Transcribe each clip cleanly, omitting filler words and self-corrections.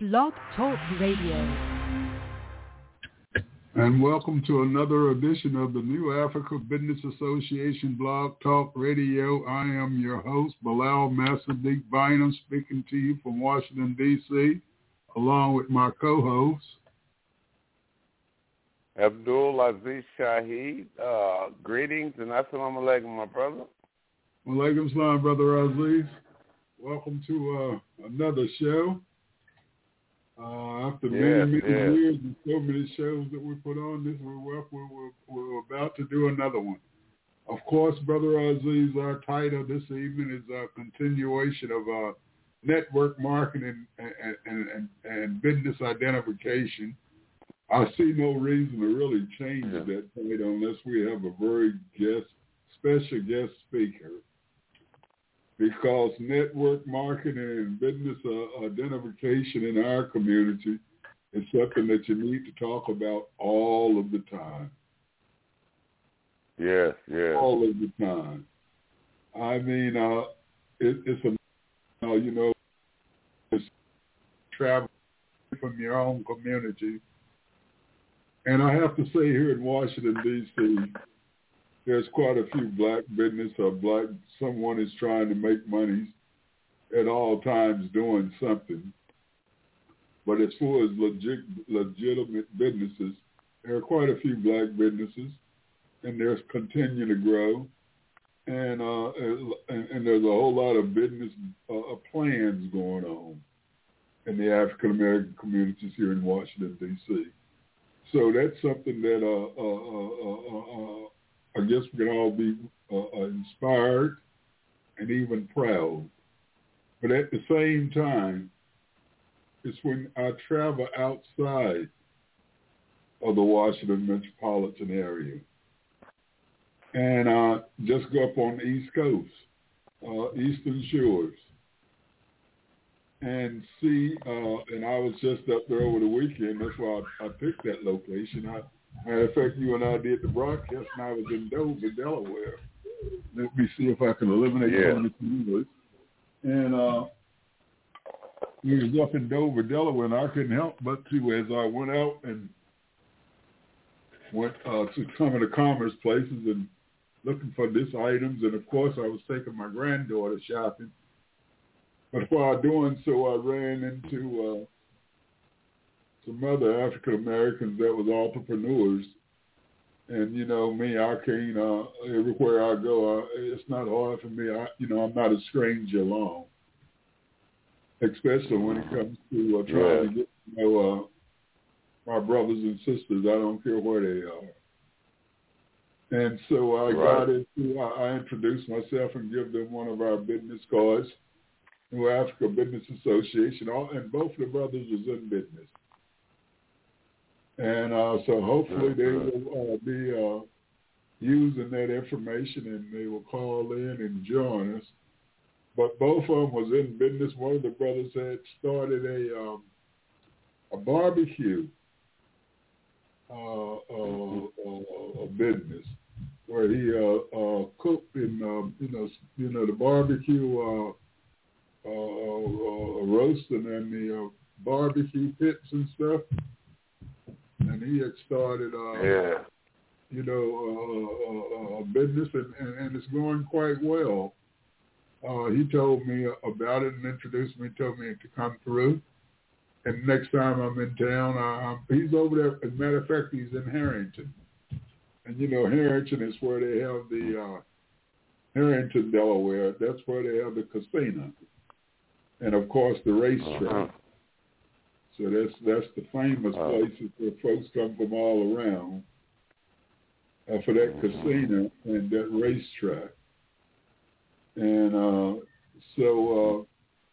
Blog Talk Radio. And welcome to another edition of the New Africa Business Association Blog Talk Radio. I am your host, Bilal Massadik Bynum, speaking to you from Washington, D.C., along with my co-host, Abdul Aziz Shaheed. Greetings and assalamu alaikum, my brother. Walaikum salam, Brother Aziz. Welcome to another show. After many years and so many shows that we put on this, we're about to do another one. Of course, Brother Aziz, our title this evening is a continuation of network marketing and business identification. I see no reason to really change that title unless we have a very special guest speaker. Because network marketing and business identification in our community is something that you need to talk about all of the time. Yes. All of the time. I mean, it's travel from your own community. And I have to say here in Washington, D.C., there's quite a few black business or someone is trying to make money at all times doing something. But as far as legitimate businesses, there are quite a few black businesses, and they're continuing to grow. And there's a whole lot of business plans going on in the African American communities here in Washington, D.C. So that's something that I guess we can all be inspired and even proud. But at the same time, it's when I travel outside of the Washington metropolitan area and just go up on the East Coast, Eastern Shores, and see, and I was just up there over the weekend. That's why I picked that location. Matter of fact, you and I did the broadcast, and I was in Dover, Delaware. Let me see if I can eliminate one of the English. And we was up in Dover, Delaware, and I couldn't help but to, as I went out and went to some of the commerce places and looking for these items, and of course I was taking my granddaughter shopping. But while doing so, I ran into some other African Americans that was entrepreneurs, and you know me, I can't. Everywhere I go, it's not hard for me. I'm not a stranger along, especially when it comes to trying to get to know my brothers and sisters. I don't care where they are. And so I introduced myself and give them one of our business cards, New Africa Business Association, and both the brothers was in business. And so hopefully they will be using that information, and they will call in and join us. But both of them was in business. One of the brothers had started a barbecue business where he cooked in the barbecue roasting and the barbecue pits and stuff. And he had started, a business, and it's going quite well. He told me about it and introduced me, told me to come through. And next time I'm in town, he's over there. As a matter of fact, he's in Harrington. And, Harrington is where they have the Harrington, Delaware. That's where they have the casino. And, of course, the racetrack. So that's the famous places where folks come from all around for that casino and that racetrack. And so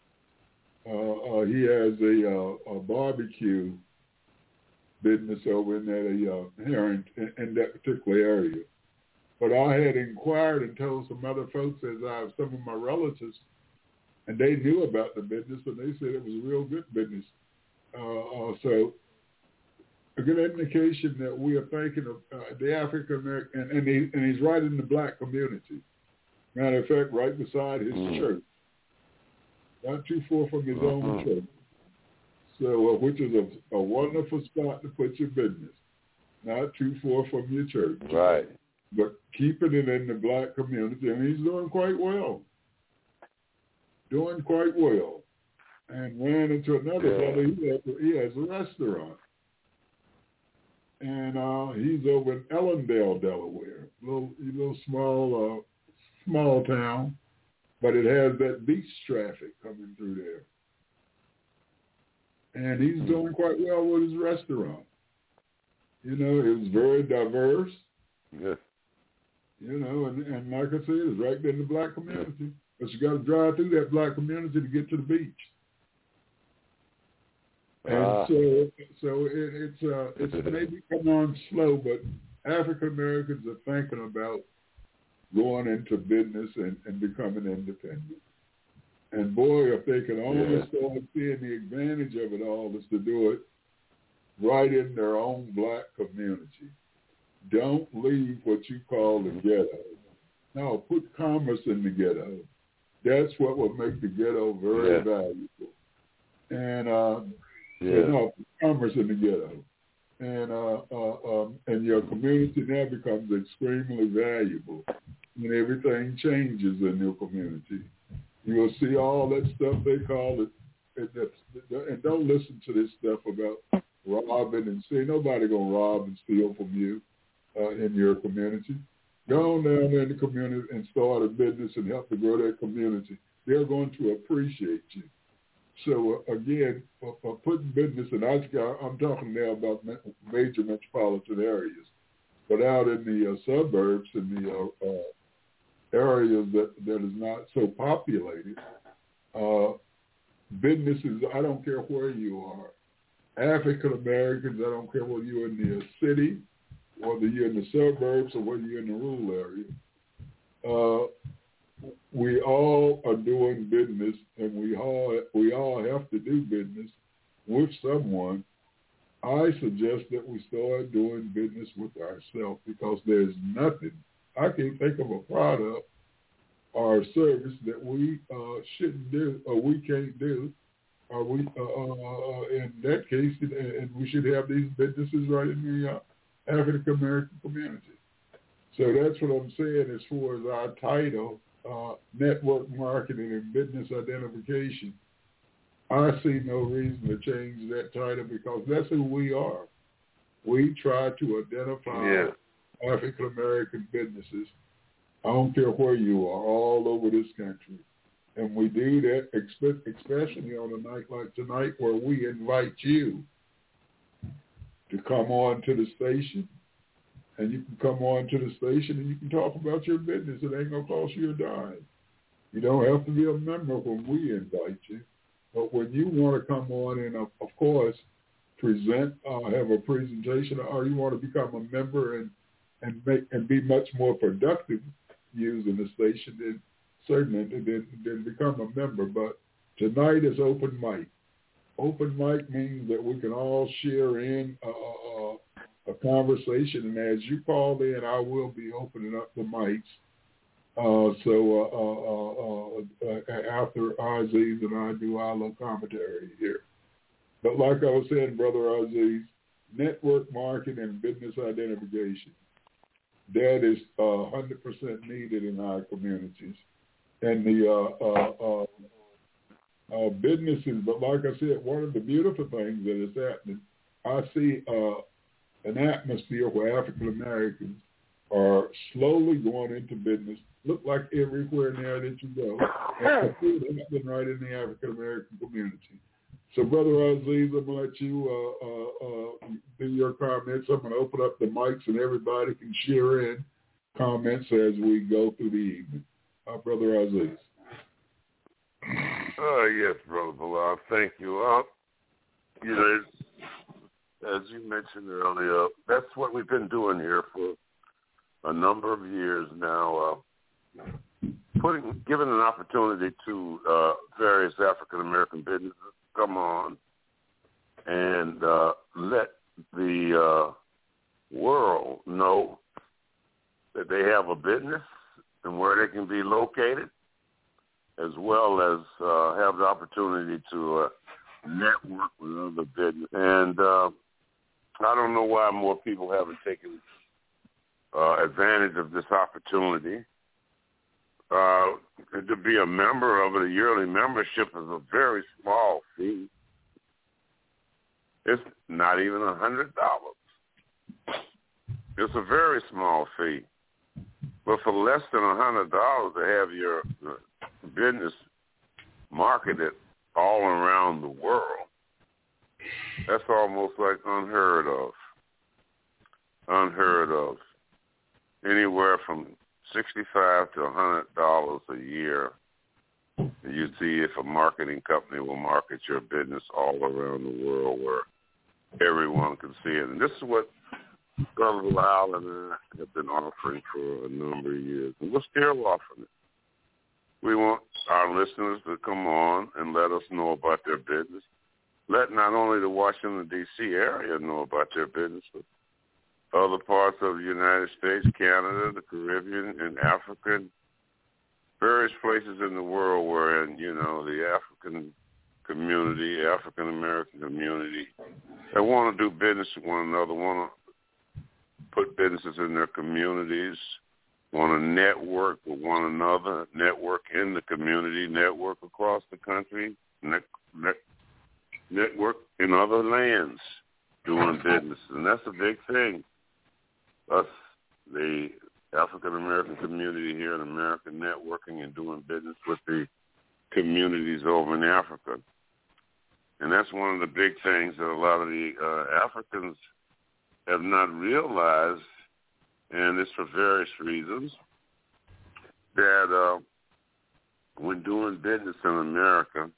he has a barbecue business over in that Harrington in that particular area. But I had inquired and told some other folks, as I have some of my relatives, and they knew about the business, and they said it was a real good business. So a good indication that we are thinking of the African American, and he's right in the black community. Matter of fact, right beside his church, not too far from his own church. So, which is a wonderful spot to put your business, not too far from your church. Right. But keeping it in the black community, and he's doing quite well. And ran into another brother. He has a restaurant. And he's over in Ellendale, Delaware. Little small town, but it has that beach traffic coming through there. And he's doing quite well with his restaurant. You know, it was very diverse. Yes. You know, and like I said, it's right there in the black community. But you got to drive through that black community to get to the beach. And so it's maybe come on slow, but African Americans are thinking about going into business and becoming independent. And boy, if they can only start seeing the advantage of it all, is to do it right in their own black community. Don't leave what you call the ghetto. No, put commerce in the ghetto. That's what will make the ghetto very valuable. And no, put commerce in the ghetto. And your community now becomes extremely valuable. And everything changes in your community. You will see all that stuff they call it. And don't listen to this stuff about robbing and stealing. Nobody gonna rob and steal from you in your community. Go on down there in the community and start a business and help to grow that community. They're going to appreciate you. So again, for putting business, and I'm talking now about major metropolitan areas, but out in the suburbs and the areas that is not so populated, businesses, I don't care where you are. African Americans, I don't care whether you're in the city, whether you're in the suburbs, or whether you're in the rural area. We all are doing business, and we all have to do business with someone. I suggest that we start doing business with ourselves, because there's nothing, I can't think of a product or a service that we shouldn't do or we can't do, or we in that case, and we should have these businesses right in the African American community. So that's what I'm saying as far as our title, network marketing and business identification. I see no reason to change that title, because that's who we are. We try to identify African American businesses. I don't care where you are, all over this country. And we do that especially on a night like tonight, where we invite you to come on to the station. And you can come on to the station and you can talk about your business. It ain't going to cost you a dime. You don't have to be a member when we invite you. But when you want to come on and, of course, present, have a presentation, or you want to become a member and be much more productive using the station, then certainly then become a member. But tonight is open mic. Open mic means that we can all share in a conversation, and as you call in, I will be opening up the mics. After Aziz and I do our little commentary here. But like I was saying, Brother Aziz, network marketing and business identification, that is 100% needed in our communities. And the businesses, but like I said, one of the beautiful things that is happening, I see an atmosphere where African Americans are slowly going into business. Look like everywhere now that you go, it's happening right in the African American community. So, Brother Aziz, I'm going to let you do your comments. I'm going to open up the mics and everybody can share in comments as we go through the evening. Brother Aziz. Yes, Brother Bilal, thank you. You know, as you mentioned earlier, that's what we've been doing here for a number of years now, giving an opportunity to various African American businesses to come on and let the world know that they have a business and where they can be located, as well as have the opportunity to network with other business. And I don't know why more people haven't taken advantage of this opportunity. To be a member of it, a yearly membership is a very small fee. It's not even $100. It's a very small fee. But for less than $100 to have your business marketed all around the world, that's almost like unheard of. Unheard of. Anywhere from $65 to $100 a year. You see if a marketing company will market your business all around the world where everyone can see it. And this is what Brother Lyle and I have been offering for a number of years. And we're still offering it. We want our listeners to come on and let us know about their business. Let not only the Washington, D.C. area know about their business, but other parts of the United States, Canada, the Caribbean, and Africa, and various places in the world where, the African community, African-American community, they want to do business with one another, want to put businesses in their communities, want to network with one another, network in the community, network across the country, network in other lands doing business. And that's a big thing. Us, the African-American community here in America, networking and doing business with the communities over in Africa. And that's one of the big things that a lot of the Africans have not realized, and it's for various reasons, that when doing business in America,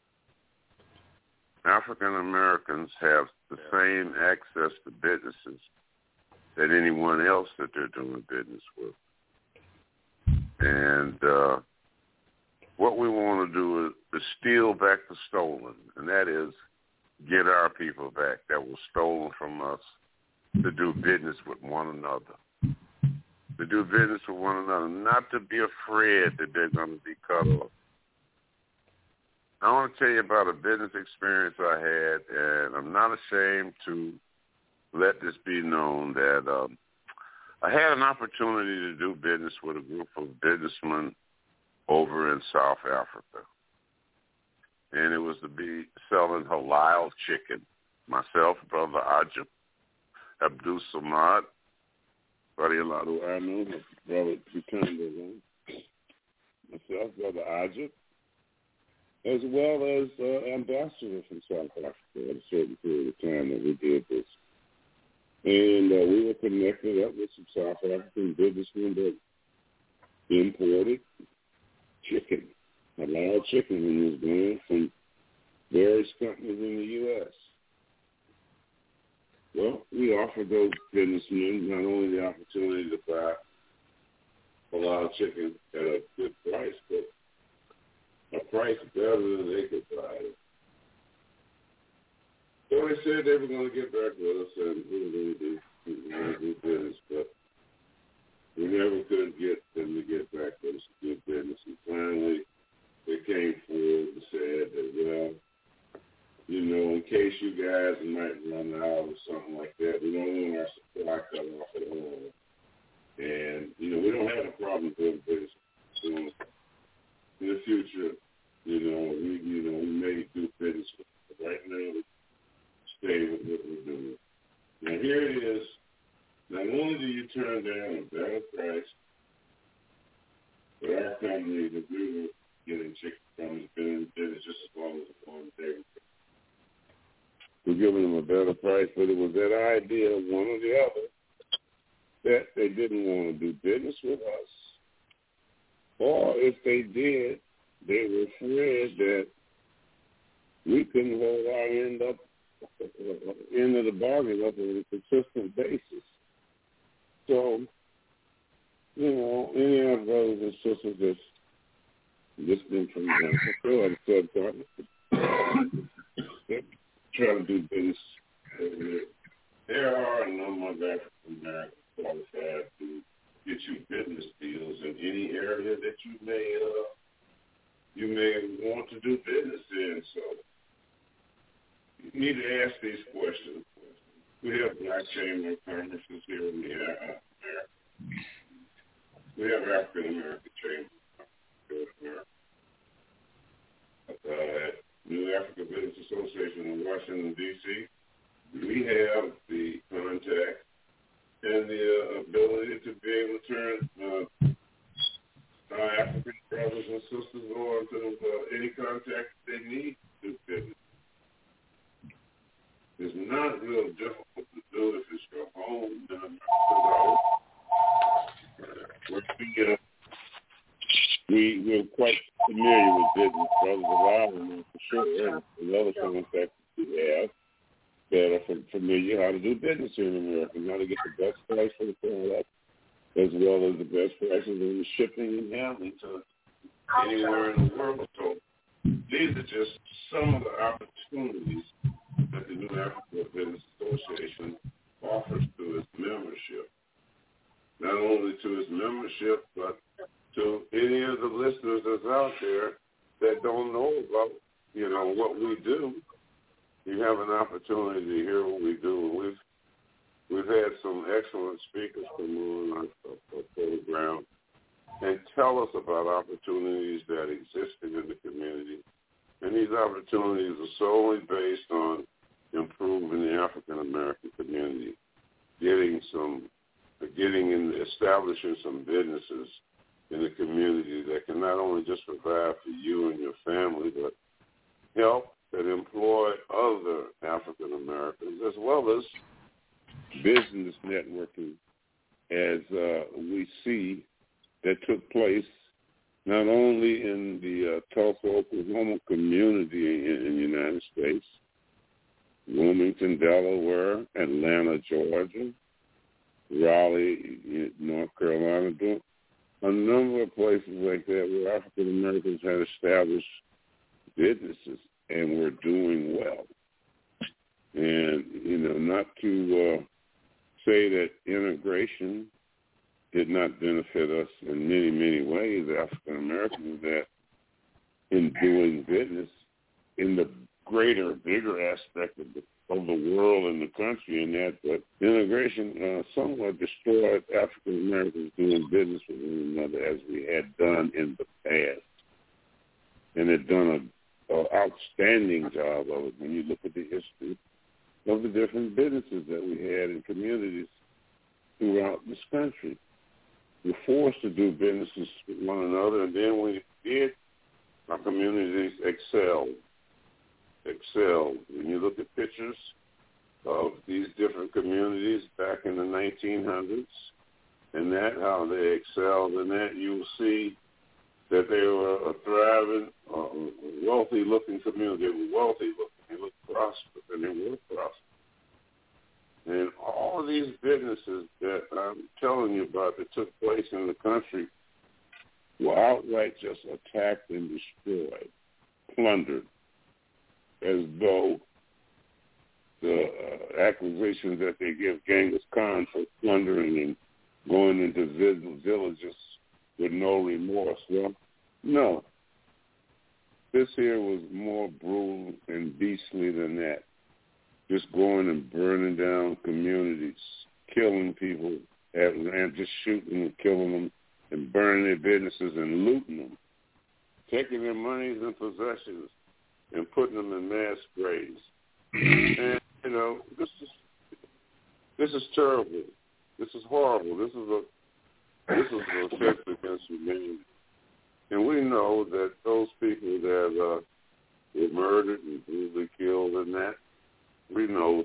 African-Americans have the same access to businesses that anyone else that they're doing business with. And what we want to do is steal back the stolen, and that is get our people back that was stolen from us to do business with one another. To do business with one another, not to be afraid that they're going to be cut off. I want to tell you about a business experience I had, and I'm not ashamed to let this be known that I had an opportunity to do business with a group of businessmen over in South Africa. And it was to be selling halal chicken. Myself, Brother Ajib, Abdul Samad, Brother Eladu Anu, Brother Bukanda, myself, Brother Ajib, as well as ambassador from South Africa at a certain period of time that we did this. And we were connected up with some South African businessmen that imported chicken, halal chicken, when it was going from various companies in the U.S. Well, we offered those businessmen not only the opportunity to buy halal chicken at a good price, but a price better than they could buy it. So they said they were going to get back with us and we were going to do business, but we never could get them to get back with us to do business. And finally, they came forward and said that, well, in case you guys might run out or something like that, we don't want our supply cut off at all. And, we don't have a problem doing business. So in the future, we may do business with them. But right now, we stay with what we're doing. Now, here it is. Not only do you turn down a better price, but our company that we were getting chicken from has been in business just as long as the one day. We're giving them a better price, but it was that idea, one or the other, that they didn't want to do business with us. Or if they did, they were afraid that we couldn't hold our end of the bargain up on a consistent basis. So, any of our brothers and sisters that's listening from Africa or the subcontinent that try to do business over there, there are a number of African Americans qualified to get you business deals in any area that you may want to do business in. So need to ask these questions. We have Black Chamber of Commerce here in the America. We have African American Chamber of America. New African Business Association in Washington, D.C. We have the contact and the ability to be able to turn our African brothers and sisters on to any contact they need to do business. It's not real difficult to do if it's your home. We're quite familiar with business brothers of ours, for sure, and the other contacts we have that are familiar how to do business here in America, how to get the best price for the product, as well as the best prices in the shipping and handling to anywhere in the world. So these are just some of the opportunities that the New Africa Business Association offers to its membership. Not only to its membership, but to any of the listeners that's out there that don't know about, what we do. You have an opportunity to hear what we do. We've had some excellent speakers come on our program and tell us about opportunities that existed in the community. And these opportunities are solely based on improving the African American community, establishing some businesses in the community that can not only just provide for you and your family, but help and employ other African Americans, as well as business networking, as we see that took place not only in the Tulsa, Oklahoma community in the United States, Wilmington, Delaware, Atlanta, Georgia, Raleigh, North Carolina, a number of places like that where African Americans had established businesses and were doing well. And, not to say that integration did not benefit us in many, many ways, African Americans, that in doing business in the bigger aspect of the world and the country, and that integration somewhat destroyed African Americans doing business with one another as we had done in the past, and had done an outstanding job of it when you look at the history of the different businesses that we had in communities throughout this country. We're forced to do businesses with one another, and then when we did, our communities excelled. When you look at pictures of these different communities back in the 1900s and how they excelled in that, you'll see that they were a thriving, wealthy-looking community. They were wealthy-looking. They looked prosperous, and they were prosperous. And all of these businesses that I'm telling you about that took place in the country were outright just attacked and destroyed, plundered, as though the accusations that they give Genghis Khan for plundering and going into villages with no remorse. Well, no. This here was more brutal and beastly than that. Just going and burning down communities, killing people, and just shooting and killing them, and burning their businesses and looting them, taking their monies and possessions and putting them in mass graves. And, this is terrible. This is horrible. This is an offense against humanity. And we know that those people that were murdered and brutally killed in that, we know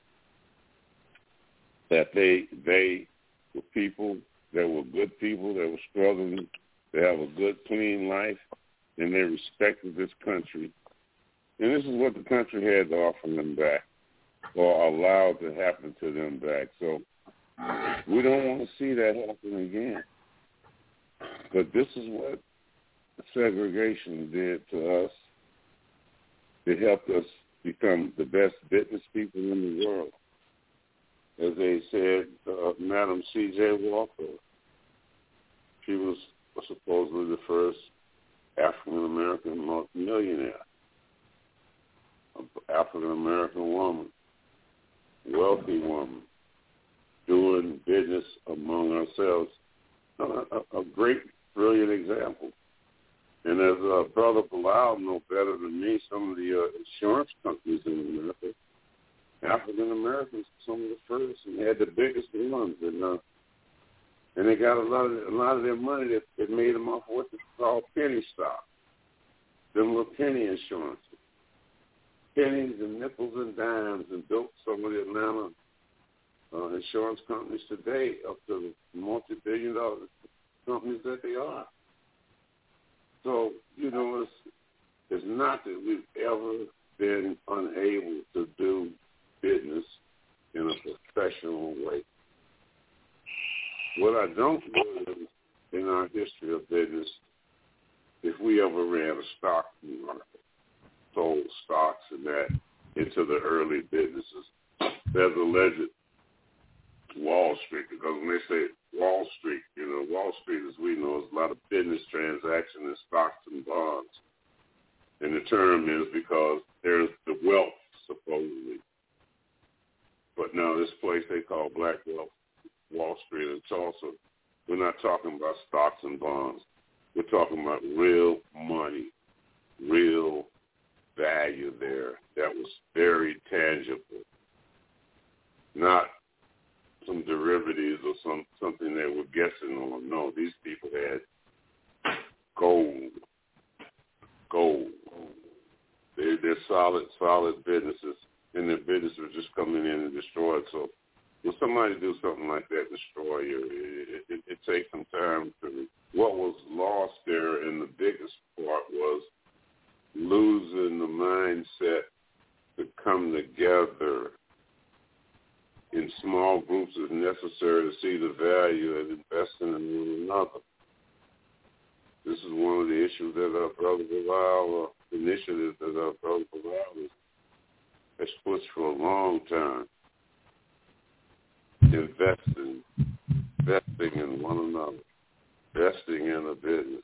that they were people that were good people that were struggling to have a good, clean life, and they respected this country. And this is what the country had to offer them back, or allowed to happen to them back. So we don't want to see that happen again. But this is what segregation did to us. It helped us become the best business people in the world. As they said, Madam C.J. Walker, she was supposedly the first African-American millionaire. an African-American woman, wealthy woman, doing business among ourselves. A great, brilliant example. And as Brother Bilal know better than me, some of the insurance companies in America, African Americans were some of the first and had the biggest ones, and they got a lot of their money that made them off what they call penny stock. Them little penny insurances, pennies and nickels and dimes, and built some of the Atlanta insurance companies today up to the multi-billion-dollar companies that they are. So, it's not that we've ever been unable to do business in a professional way. What I don't know is, in our history of business, if we ever ran a stock market, sold stocks and that into the early businesses. There's alleged Wall Street, because when they say Wall Street, Wall Street, as we know, is a lot of business transactions in stocks and bonds. And the term is because there's the wealth, supposedly. But now this place they call Black Wall Street in Tulsa, we're not talking about stocks and bonds. We're talking about real money, real value there that was very tangible, not some derivatives or something they were guessing on. No, these people had gold. They're solid businesses, and their business was just coming in and destroyed. So when somebody do something like that, destroy you, it takes some time to. What was lost there, and the biggest part was losing the mindset to come together in small groups is necessary to see the value and investing in one another. This is one of the issues that our Brother Bilal, initiatives that our Brother Bilal has pushed for a long time. Investing in one another, investing in a business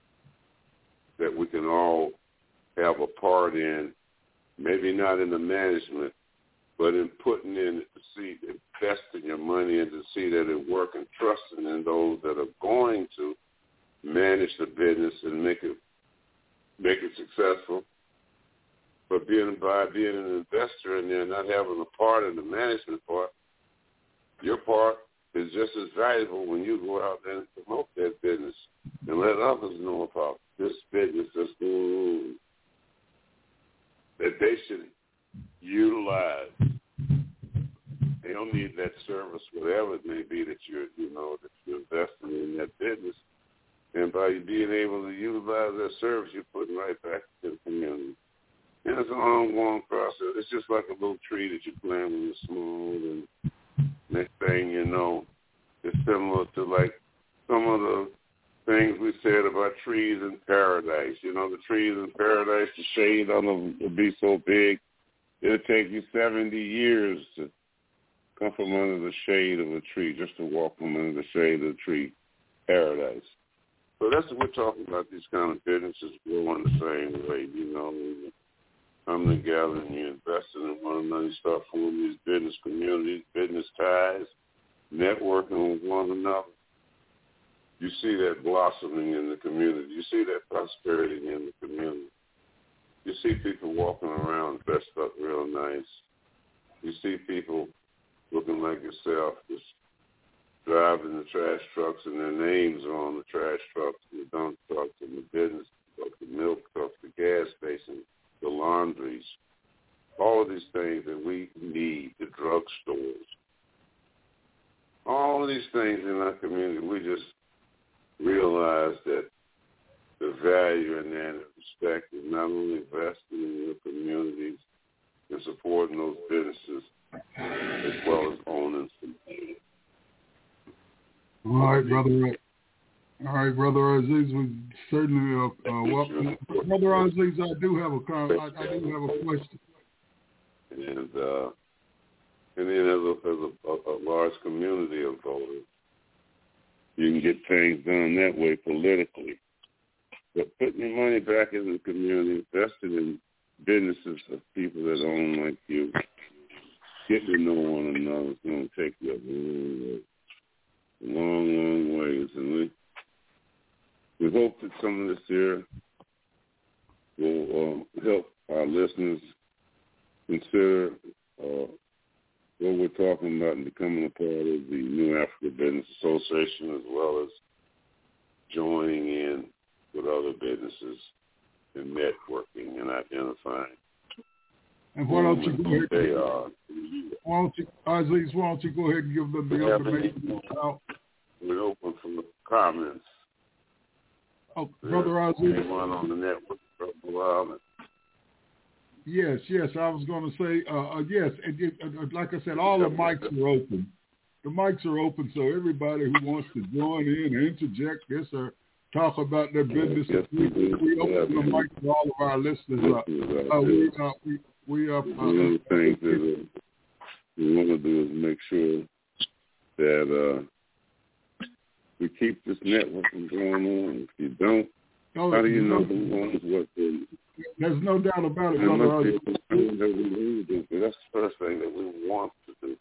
that we can all have a part in, maybe not in the management, but in putting in to see, investing your money in to see that it works, and trusting in those that are going to manage the business and make it successful. But being an investor in there, not having a part in the management part, your part is just as valuable when you go out there and promote that business and let others know about this business that's going on, that they should utilize. They don't need that service, whatever it may be that you're investing in that business. And by being able to utilize that service, you're putting right back to the community. And it's an ongoing process. It's just like a little tree that you plant when you're small, and next thing you know, it's similar to like some of the things we said about trees in paradise. The trees in paradise, the shade on them will be so big, it'll take you 70 years to come from under the shade of a tree, just to walk from under the shade of the tree, paradise. So that's what we're talking about, these kind of businesses growing the same way, you come together and you investing in one another, you start forming these business communities, business ties, networking with one another. You see that blossoming in the community. You see that prosperity in the community. You see people walking around dressed up real nice. You see people looking like yourself, just driving the trash trucks, and their names are on the trash trucks, and the dump trucks, and the business trucks, the milk trucks, the gas stations, the laundries, all of these things that we need, the drugstores. All of these things in our community, we just realize that the value in that and respect is not only investing in your communities and supporting those businesses, as well as owning some. All right, Brother Aziz, we certainly welcome. Brother Aziz, I do have a question. And then as a large community of voters, you can get things done that way politically. But putting your money back in the community, investing in businesses of people that own like you. Get to know one another. It's going to take you a long, long ways. And we hope that some of this here will help our listeners consider what we're talking about and becoming a part of the New Africa Business Association, as well as joining in with other businesses and networking and identifying. And why don't you go ahead? They are. Aziz, why don't you go ahead and give them the information out? We're open for comments. Oh, Brother Aziz. Anyone on the network for a while. Yes. I was going to say, yes. Like I said, all the mics are open. The mics are open, so everybody who wants to join in and interject this or talk about their business, we open the mic to all of our listeners. One of the things that we want to do is make sure that we keep this networking going on. If you don't, how do you know who owns what? There's no doubt about it, Brother. That's the first thing that we want to do.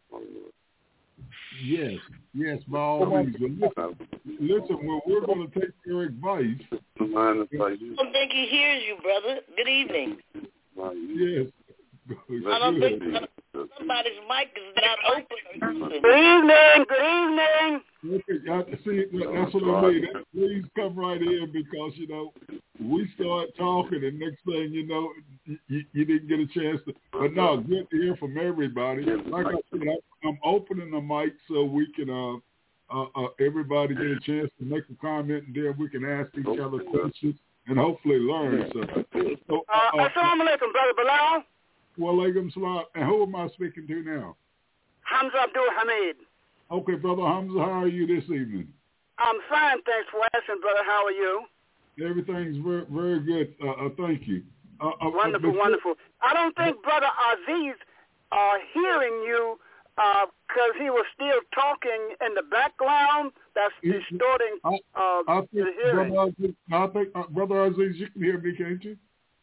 Yes, by all means. Listen, well, we're going to take your advice. I don't think he hears you, brother. Good evening. Yes. I don't think somebody's mic is not open. Good evening. Okay, see, that's what I mean. Please come right in because, we start talking and next thing you know, you didn't get a chance to. But no, good to hear from everybody. Like I said, I'm opening the mic so we can everybody get a chance to make a comment and then we can ask each other questions and hopefully learn something. Assalamu alaikum, Brother Bilal. Wa alaikum salam. And who am I speaking to now? Hamza Abdul Hamid. Okay, Brother Hamza, how are you this evening? I'm fine, thanks for asking, brother. How are you? Everything's very, very good. Thank you. Wonderful. I don't think Brother Aziz hearing you because he was still talking in the background. That's distorting the hearing. I think, Brother Aziz, you can hear me, can't you?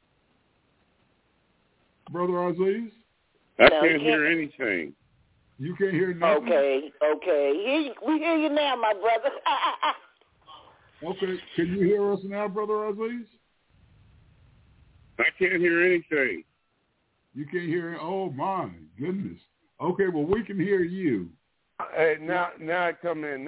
Brother Aziz? I can't hear anything. You can't hear nothing? Okay. We hear you now, my brother. Okay. Can you hear us now, Brother Aziz? I can't hear anything. You can't hear? Oh, my goodness. Okay, well, we can hear you. Hey, now I come in.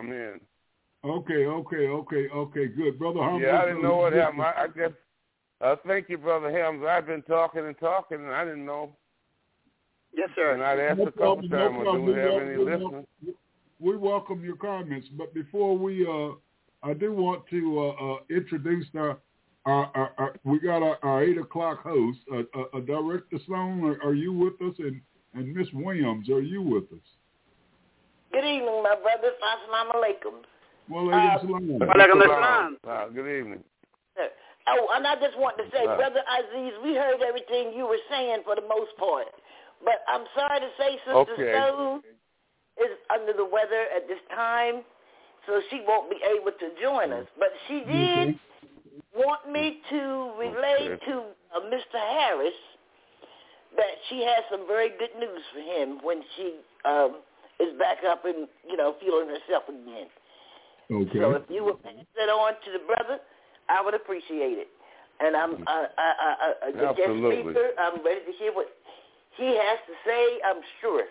Okay, good. Brother Hamza. Yeah, I didn't know what happened. I guess, thank you, Brother Hamza. I've been talking, and I didn't know. Yes, sir. And I'd asked a couple times, do we have any listeners? We welcome your comments, but before we, I do want to introduce we got our 8 o'clock host, Director Sloan. Are you with us? And Miss Williams, are you with us? Good evening, my brother. Assalamu alaikum. Walaikum salam. Good evening. Oh, and I just want to say, Brother Aziz, we heard everything you were saying for the most part. But I'm sorry to say Sister Stone is under the weather at this time, so she won't be able to join us. But she did want me to relay to Mr. Harris that she has some very good news for him when she is back up and, feeling herself again. Okay. So if you would pass that on to the brother, I would appreciate it. And I'm the guest speaker. I'm ready to hear what he has to say, I'm sure.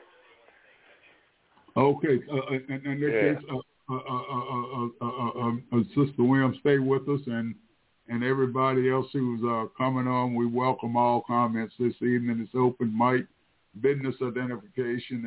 Okay. And in that case, Sister Williams, stay with us, and everybody else who's coming on, we welcome all comments this evening. It's open mic, business identification,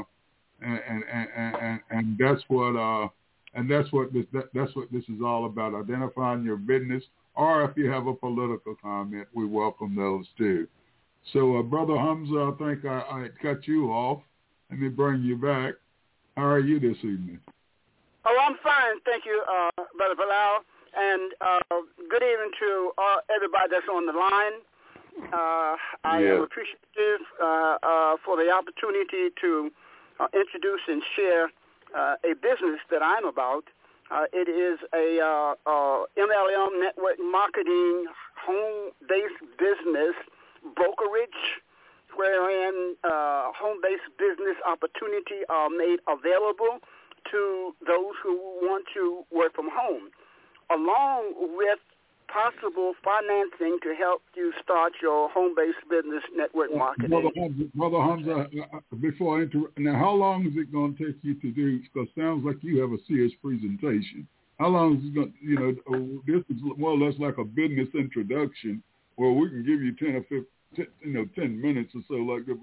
and that's what this is all about, identifying your business. Or if you have a political comment, we welcome those too. So, Brother Hamza, I think I cut you off. Let me bring you back. How are you this evening? Oh, I'm fine. Thank you, Brother Bilal. And good evening to everybody that's on the line. I am appreciative for the opportunity to introduce and share a business that I'm about. It is a MLM network marketing home-based business brokerage, wherein home-based business opportunity are made available to those who want to work from home, along with possible financing to help you start your home-based business network marketing. Brother Hamza, before I interrupt, now how long is it going to take you to do, because it sounds like you have a serious presentation. How long is it going to, this is more or less like a business introduction where we can give you 10 or 15, 10 minutes or so like that,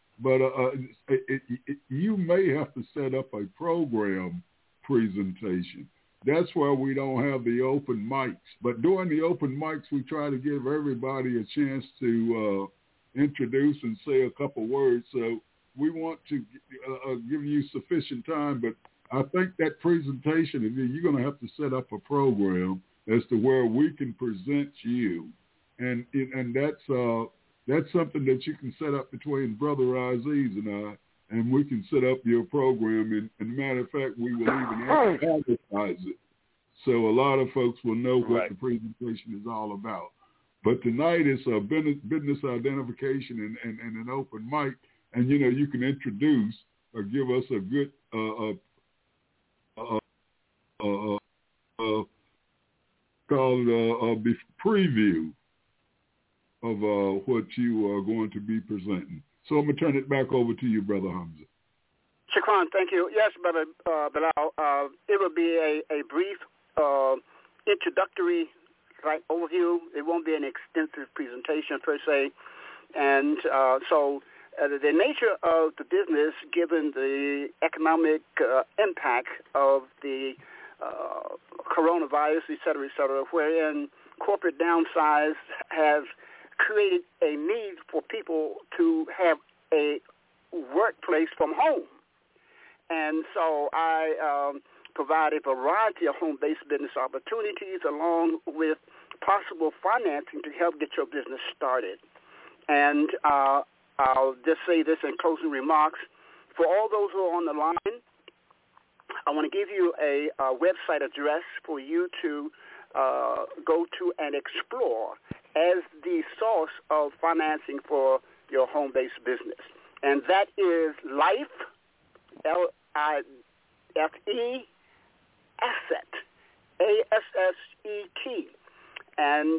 but you may have to set up a program presentation. That's why we don't have the open mics. But during the open mics, we try to give everybody a chance to introduce and say a couple words. So we want to give you sufficient time. But I think that presentation, you're going to have to set up a program as to where we can present you. And that's something that you can set up between Brother Aziz and I. And we can set up your program. And matter of fact, we will even advertise it. So a lot of folks will know what the presentation is all about. But tonight is a business identification and an open mic. And, you can introduce or give us a good preview of what you are going to be presenting. So I'm going to turn it back over to you, Brother Hamza. Shukran, thank you. Yes, Brother Bilal, it will be a brief introductory overview. It won't be an extensive presentation per se. And so the nature of the business, given the economic impact of the coronavirus, et cetera, wherein corporate downsize has created a need for people to have a workplace from home. And so I provide a variety of home-based business opportunities along with possible financing to help get your business started. And I'll just say this in closing remarks. For all those who are on the line, I want to give you a website address for you to go to and explore as the source of financing for your home-based business. And that is Life, L-I-F-E, Asset, A-S-S-E-T. And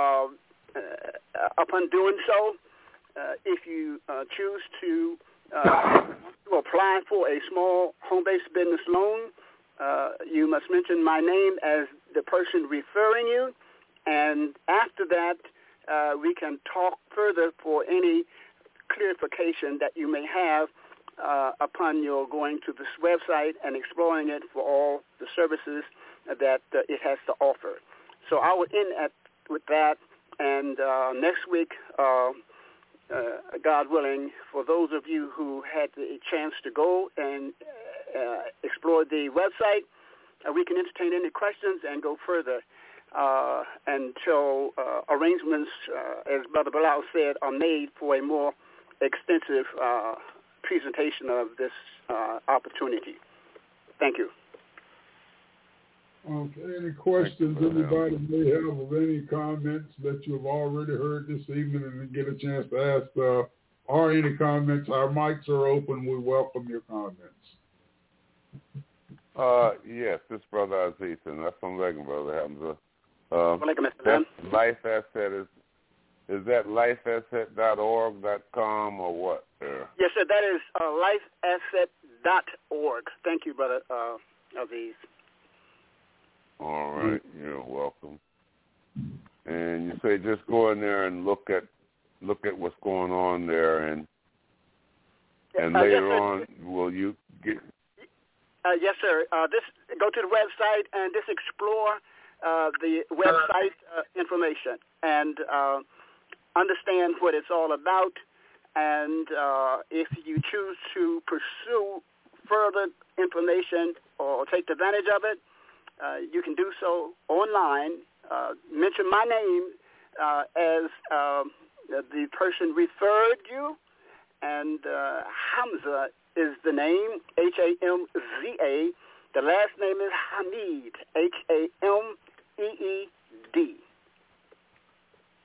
upon doing so, if you choose to apply for a small home-based business loan, you must mention my name as the person referring you. And after that, we can talk further for any clarification that you may have upon your going to this website and exploring it for all the services that it has to offer. So I will end with that. And next week, God willing, for those of you who had the chance to go and explore the website, we can entertain any questions and go further until arrangements, as Brother Bilal said, are made for a more extensive presentation of this opportunity. Thank you. Okay, any questions anybody may have of any comments that you've already heard this evening and get a chance to ask, or any comments? Our mics are open. We welcome your comments. Yes, this Brother Aziz, and that's from Legan, Brother Hamza. That Life Asset is that lifeasset.org.com or what? Yes, sir. That is lifeasset.org. Thank you, Brother Aziz. All right, you're welcome. And you say just go in there and look at what's going on there, and later on, will you get? Yes, sir. Go to the website and just explore the website information and understand what it's all about. And if you choose to pursue further information or take advantage of it, you can do so online. Mention my name as the person referred you, and Hamza is the name, H-A-M-Z-A. The last name is Hameed, H-A-M-E-E-D.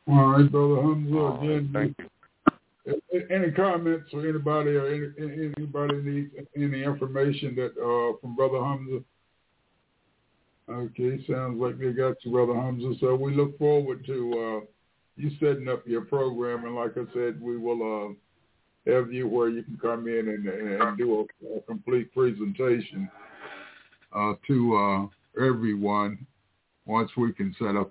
All right, Brother Hamza, again. Thank you. Any comments or anybody needs any information that from Brother Hamza? Okay, sounds like they got you, Brother Hamza. So we look forward to you setting up your program, and like I said, we will have you where you can come in and do a complete presentation to everyone once we can set up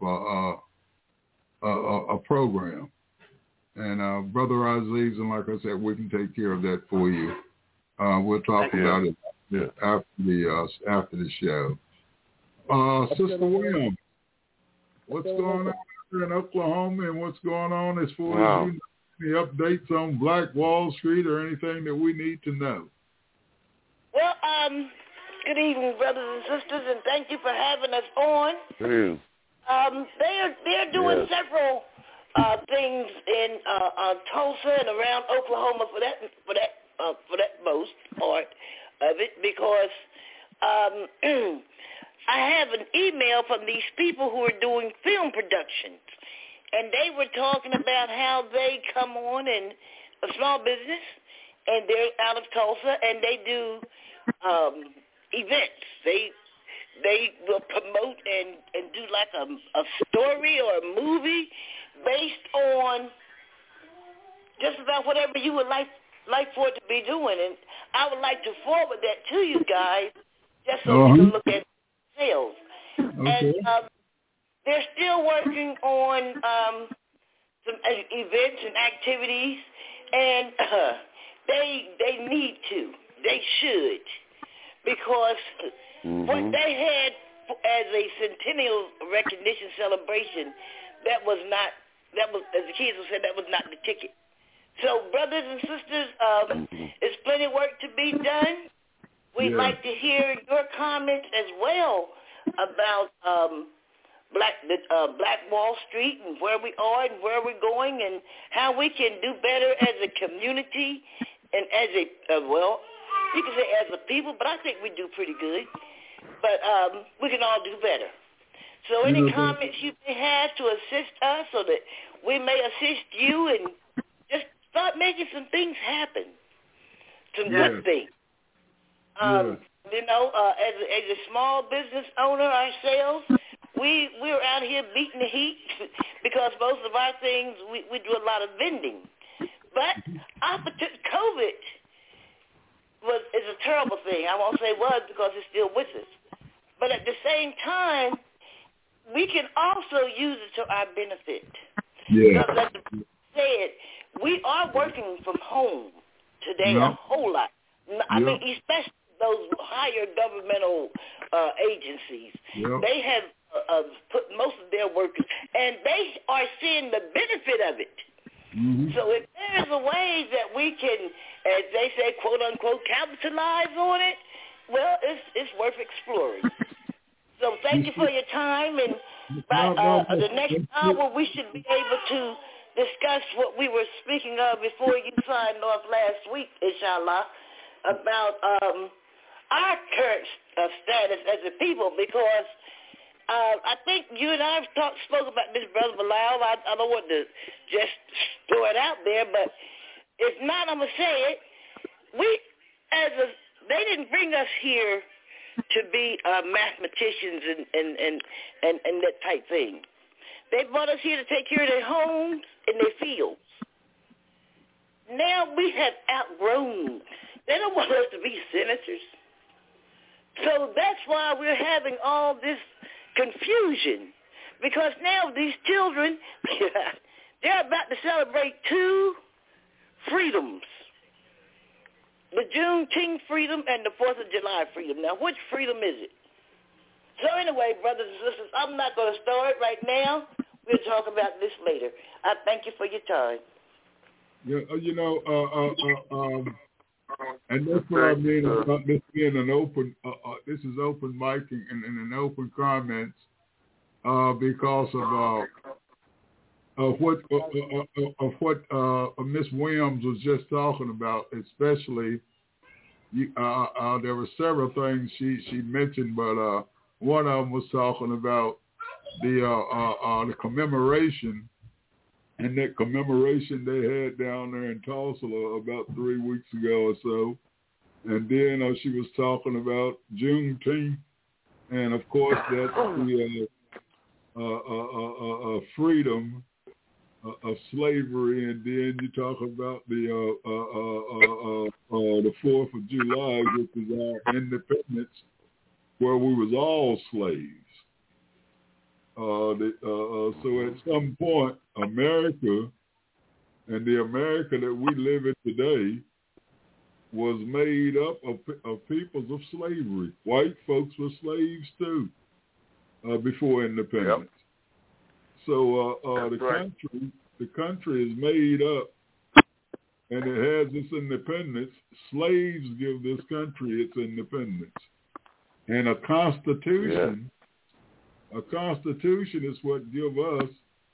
a program. And Brother Aziz, and like I said, we can take care of that for you. We'll talk about it after the show. Sister Williams, what's going on here in Oklahoma, and what's going on as far as any updates on Black Wall Street or anything that we need to know? Well, good evening, brothers and sisters, and thank you for having us on. They're doing several things in Tulsa and around Oklahoma for that most part of it, because I have an email from these people who are doing film productions, and they were talking about how they come on in a small business, and they're out of Tulsa, and they do events. They will promote and do like a story or a movie based on just about whatever you would like for it to be doing. And I would like to forward that to you guys just so you can look at sales. Okay. And they're still working on some events and activities, and they need to. They should, because what they had as a centennial recognition celebration, that was, as the kids would say, that was not the ticket. So, brothers and sisters, there's plenty of work to be done. We'd like to hear your comments as well about Black Wall Street and where we are and where we're going and how we can do better as a community and as a, you can say as a people, but I think we do pretty good. But we can all do better. So any comments you may have to assist us so that we may assist you and just start making some things happen, some good things. You know, as a small business owner ourselves, we're out here beating the heat because most of our things, we do a lot of vending. But COVID is a terrible thing. I won't say was because it's still with us. But at the same time, we can also use it to our benefit. Because like I said, we are working from home today a whole lot. I mean, especially those higher governmental agencies. They have put most of their workers, and they are seeing the benefit of it. So if there's a way that we can, as they say, quote unquote, capitalize on it, well, it's worth exploring. So thank you for your time, and by the next hour we should be able to discuss what we were speaking of before you signed off last week, inshallah, about our current status as a people, because I think you and I have spoke about this, Brother Bilal. I don't want to just throw it out there, but if not, I'm going to say it. They didn't bring us here to be mathematicians and that type thing. They brought us here to take care of their homes and their fields. Now we have outgrown. They don't want us to be senators. So that's why we're having all this confusion, because now these children, they're about to celebrate two freedoms, the Juneteenth freedom and the 4th of July freedom. Now, which freedom is it? So anyway, brothers and sisters, I'm not going to start right now. We'll talk about this later. I thank you for your time. And that's what I mean about this being an open. This is open mic and an open comments because of what Miss Williams was just talking about. Especially, there were several things she mentioned, but one of them was talking about the commemoration and that commemoration they had down there in Tulsa about 3 weeks ago or so. And then she was talking about Juneteenth, and of course that's the freedom of slavery. And then you talk about the 4th of July, which is our independence, where we was all slaves. So at some point, America and the America that we live in today was made up of peoples of slavery. White folks were slaves too before independence. Yep. So the country is made up, and it has its independence. Slaves give this country its independence, and a constitution. Yeah. A constitution is what give us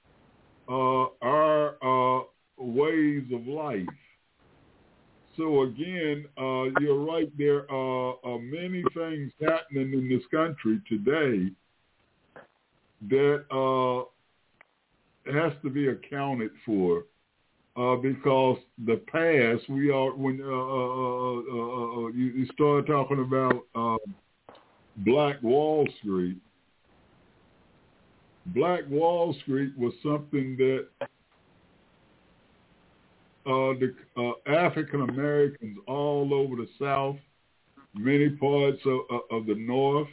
our ways of life. So again, you're right. There are many things happening in this country today that has to be accounted for because the past. When you start talking about Black Wall Street. Black Wall Street was something that the African Americans all over the South, many parts of the North,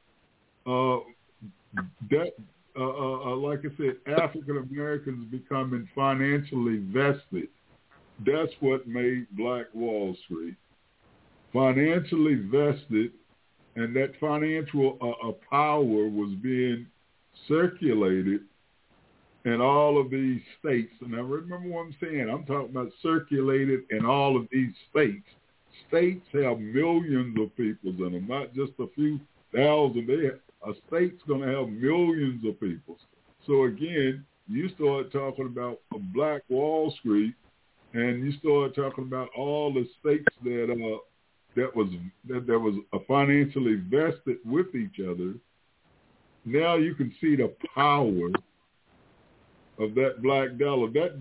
like I said, African Americans becoming financially vested. That's what made Black Wall Street. Financially vested, and that financial power was being circulated in all of these states. And I remember what I'm saying. I'm talking about circulated in all of these states. States have millions of people in them, not just a few thousand. A state's going to have millions of people. So again, you start talking about a Black Wall Street, and you start talking about all the states that was financially vested with each other. Now you can see the power of that black dollar. That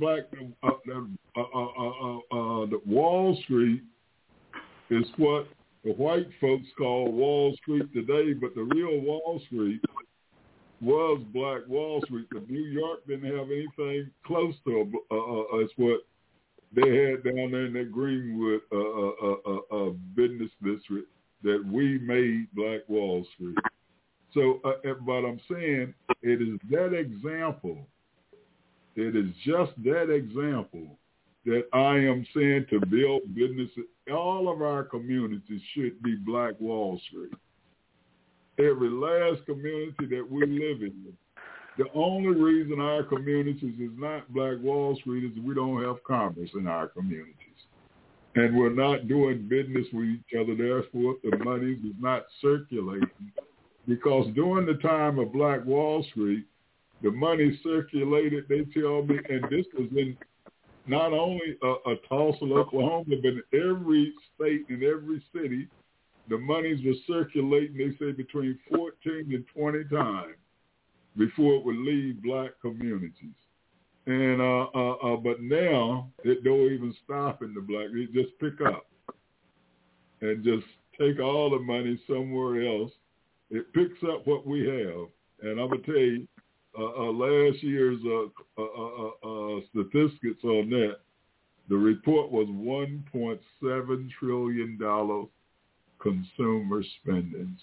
the Wall Street is what the white folks call Wall Street today, but the real Wall Street was Black Wall Street. But New York didn't have anything close to as what they had down there in that Greenwood business district that we made Black Wall Street. So, but I'm saying it is that example. It is just that example that I am saying to build businesses. All of our communities should be Black Wall Street. Every last community that we live in. The only reason our communities is not Black Wall Street is we don't have commerce in our communities. And we're not doing business with each other. Therefore, the money is not circulating. Because during the time of Black Wall Street, the money circulated, they tell me, and this was in not only Tulsa, Oklahoma, but in every state and every city, the monies were circulating, they say, between 14 and 20 times before it would leave Black communities. And but now, it don't even stop in the Black. It just pick up and just take all the money somewhere else. It picks up what we have. And I'm going to tell you, last year's statistics on that, the report was $1.7 trillion consumer spendings.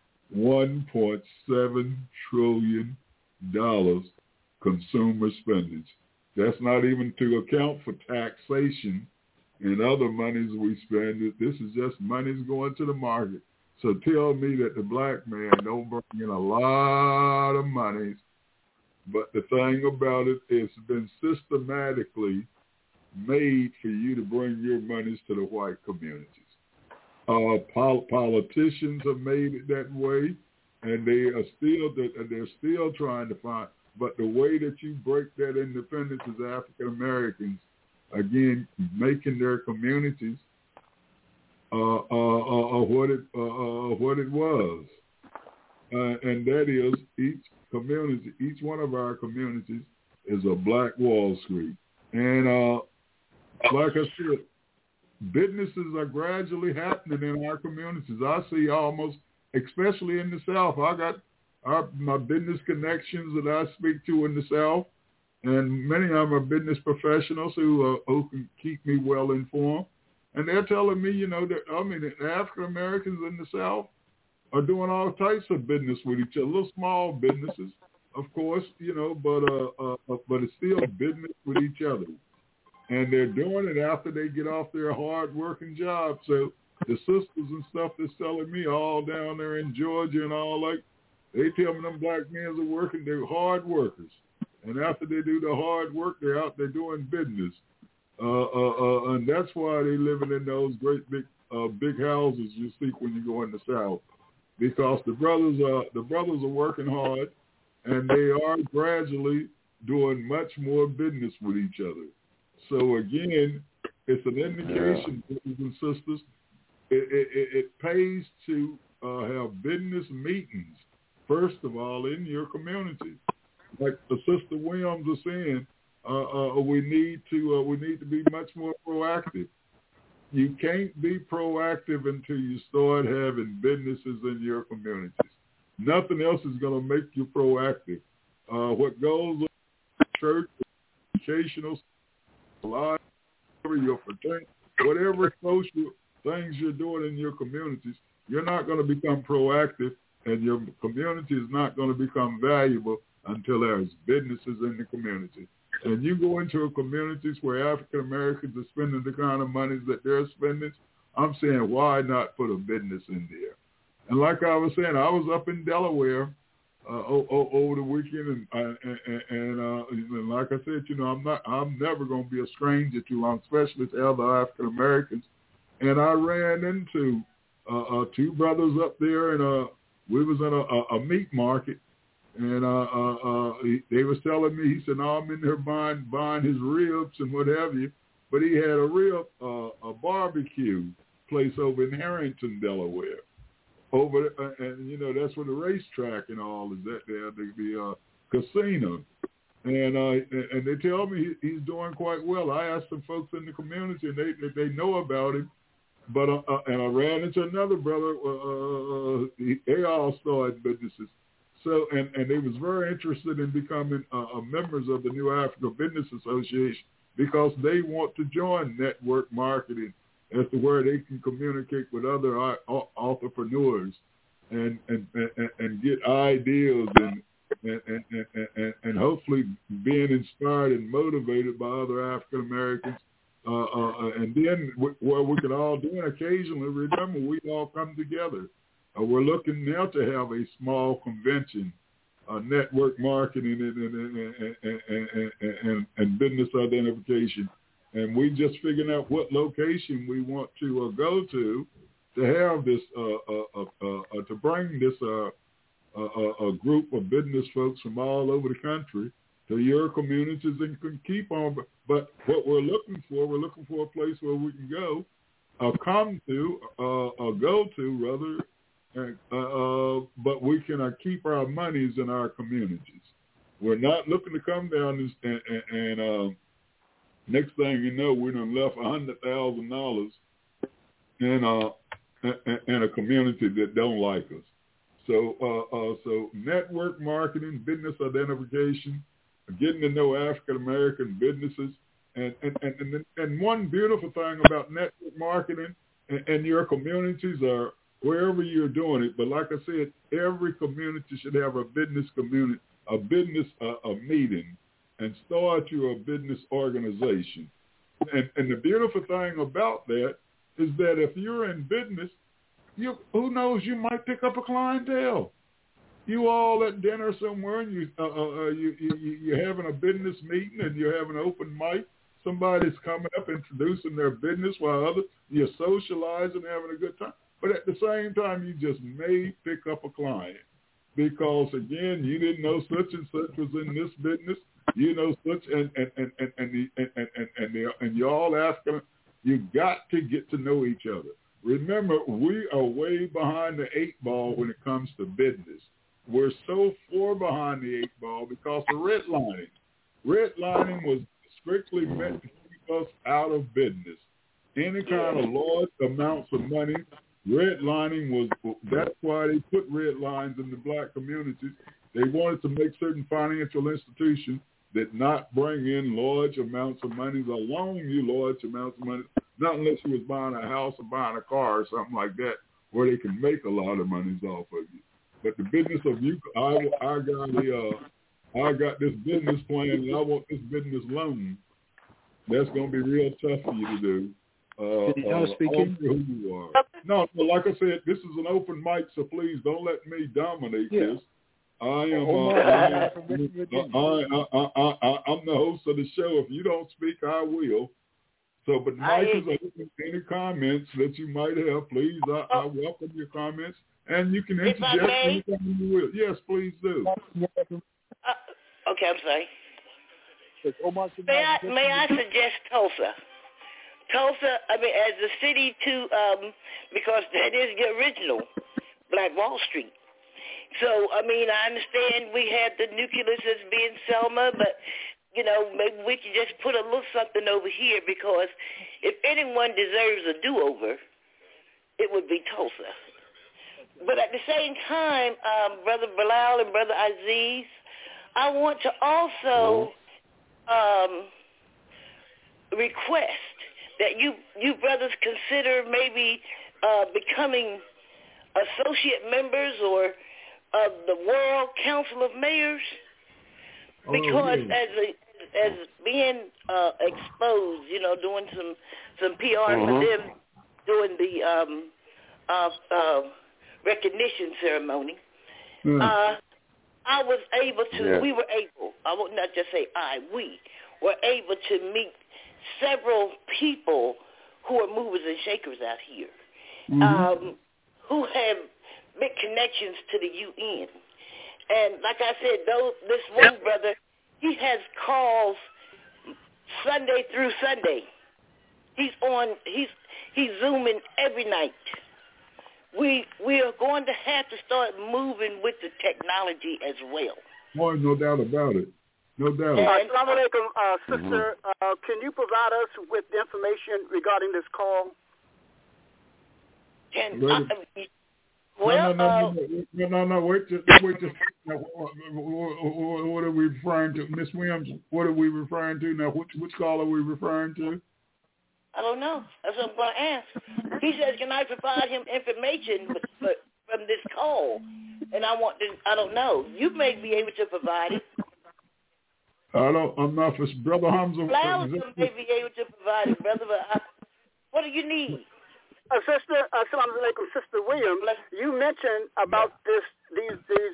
$1.7 trillion consumer spendings. That's not even to account for taxation and other monies we spend. This is just monies going to the market. So tell me that the Black man don't bring in a lot of monies. But the thing about it, it's been systematically made for you to bring your monies to the white communities. Politicians have made it that way, and they're still trying to find. But the way that you break that independence as African Americans, again, making their communities what it was, and that is each one of our communities is a black Wall Street. And like I said, businesses are gradually happening in our communities. I see almost, especially in the South, I got my business connections that I speak to in the South, and many of them are business professionals who can keep me well informed. And they're telling me, that the African Americans in the South are doing all types of business with each other, little small businesses, of course, but it's still business with each other. And they're doing it after they get off their hard-working job. So the sisters and stuff that's telling me all down there in Georgia and all, like, they tell me them black men are working, they're hard workers. And after they do the hard work, they're out there doing business. And that's why they're living in those great big houses you see when you go in the South. Because the brothers are working hard, and they are gradually doing much more business with each other. So again, it's an indication, brothers and sisters, it pays to have business meetings, first of all, in your community. Like the Sister Williams was saying, we need to be much more proactive. You can't be proactive until you start having businesses in your communities. Nothing else is going to make you proactive. What goes on in church, educational, your fraternity, whatever social things you're doing in your communities, you're not going to become proactive, and your community is not going to become valuable until there's businesses in the community. And you go into communities where African Americans are spending the kind of money that they're spending, I'm saying, why not put a business in there? And like I was saying, I was up in Delaware over the weekend, and like I said, I'm never going to be a stranger to them, especially to other African Americans. And I ran into two brothers up there, and we was in a meat market, and they was telling me, he said, "No, I'm in there buying his ribs and what have you," but he had a barbecue place over in Harrington, Delaware. Over and that's where the racetrack and all is at there, the casino, and they tell me he's doing quite well. I asked some folks in the community, and they know about him, but and I ran into another brother. They all started businesses, so and they was very interested in becoming members of the New Africa Business Association because they want to join network marketing as to where they can communicate with other entrepreneurs and get ideas and hopefully being inspired and motivated by other African Americans. And then what we can all do, and occasionally, remember, we all come together. We're looking now to have a small convention, network marketing and business identification. And we just figuring out what location we want to go to have this, to bring this a group of business folks from all over the country to your communities and can keep on. But what we're looking for a place where we can go, come to, go to rather, but we can keep our monies in our communities. We're not looking to come down and next thing you know, we done left $100,000 in a community that don't like us. So network marketing, business identification, getting to know African American businesses, and one beautiful thing about network marketing and your communities are wherever you're doing it. But like I said, every community should have a business community, a meeting, and start you a business organization. And the beautiful thing about that is that if you're in business, who knows, you might pick up a clientele. You all at dinner somewhere, and you're having a business meeting, and you're having an open mic. Somebody's coming up introducing their business while you're socializing, having a good time. But at the same time, you just may pick up a client because, again, you didn't know such and such was in this business. You know such and you all asking. You got to get to know each other. Remember, we are way behind the 8 ball when it comes to business. We're so far behind the 8 ball because of redlining. Redlining was strictly meant to keep us out of business. Any kind of large amounts of money, redlining was, that's why they put red lines in the black communities. They wanted to make certain financial institutions that not bring in large amounts of money or loan you large amounts of money, not unless you was buying a house or buying a car or something like that, where they can make a lot of money off of you. But the business of you, I got this business plan and I want this business loan. That's going to be real tough for you to do. Speaking? Who you are. No, like I said, this is an open mic, so please don't let me dominate this. I'm the host of the show. If you don't speak, I will. So, but Mike is open to any comments that you might have. Please, I welcome your comments, and you can interject anything you will. Yes, please do. Okay, I'm sorry. May I suggest Tulsa? Tulsa, I mean, as a city too, because that is the original Black Wall Street. So, I mean, I understand we had the nucleus as being Selma, but, you know, maybe we can just put a little something over here, because if anyone deserves a do-over, it would be Tulsa. But at the same time, Brother Bilal and Brother Aziz, I want to also request that you brothers consider maybe becoming associate members or of the World Council of Mayors, because as being exposed, you know, doing some PR for them, doing the recognition ceremony. I was able to, we were able, I would not just say we were able to meet several people who are movers and shakers out here, who have big connections to the UN. And like I said, this one brother, he has calls Sunday through Sunday. He's Zooming every night. We are going to have to start moving with the technology as well. Boy, no doubt about it. No doubt. Assalamu alaikum, sister. Can you provide us with information regarding this call? No. Wait. What are we referring to, Miss Williams? What are we referring to now? Which call are we referring to? I don't know. That's what I'm going to ask. He says, can I provide him information from this call? And I don't know. You may be able to provide it. I'm not for Brother Hamza. Flowers may be able to provide it, brother. But what do you need? Sister, assalamu alaikum, Sister Williams. You mentioned about these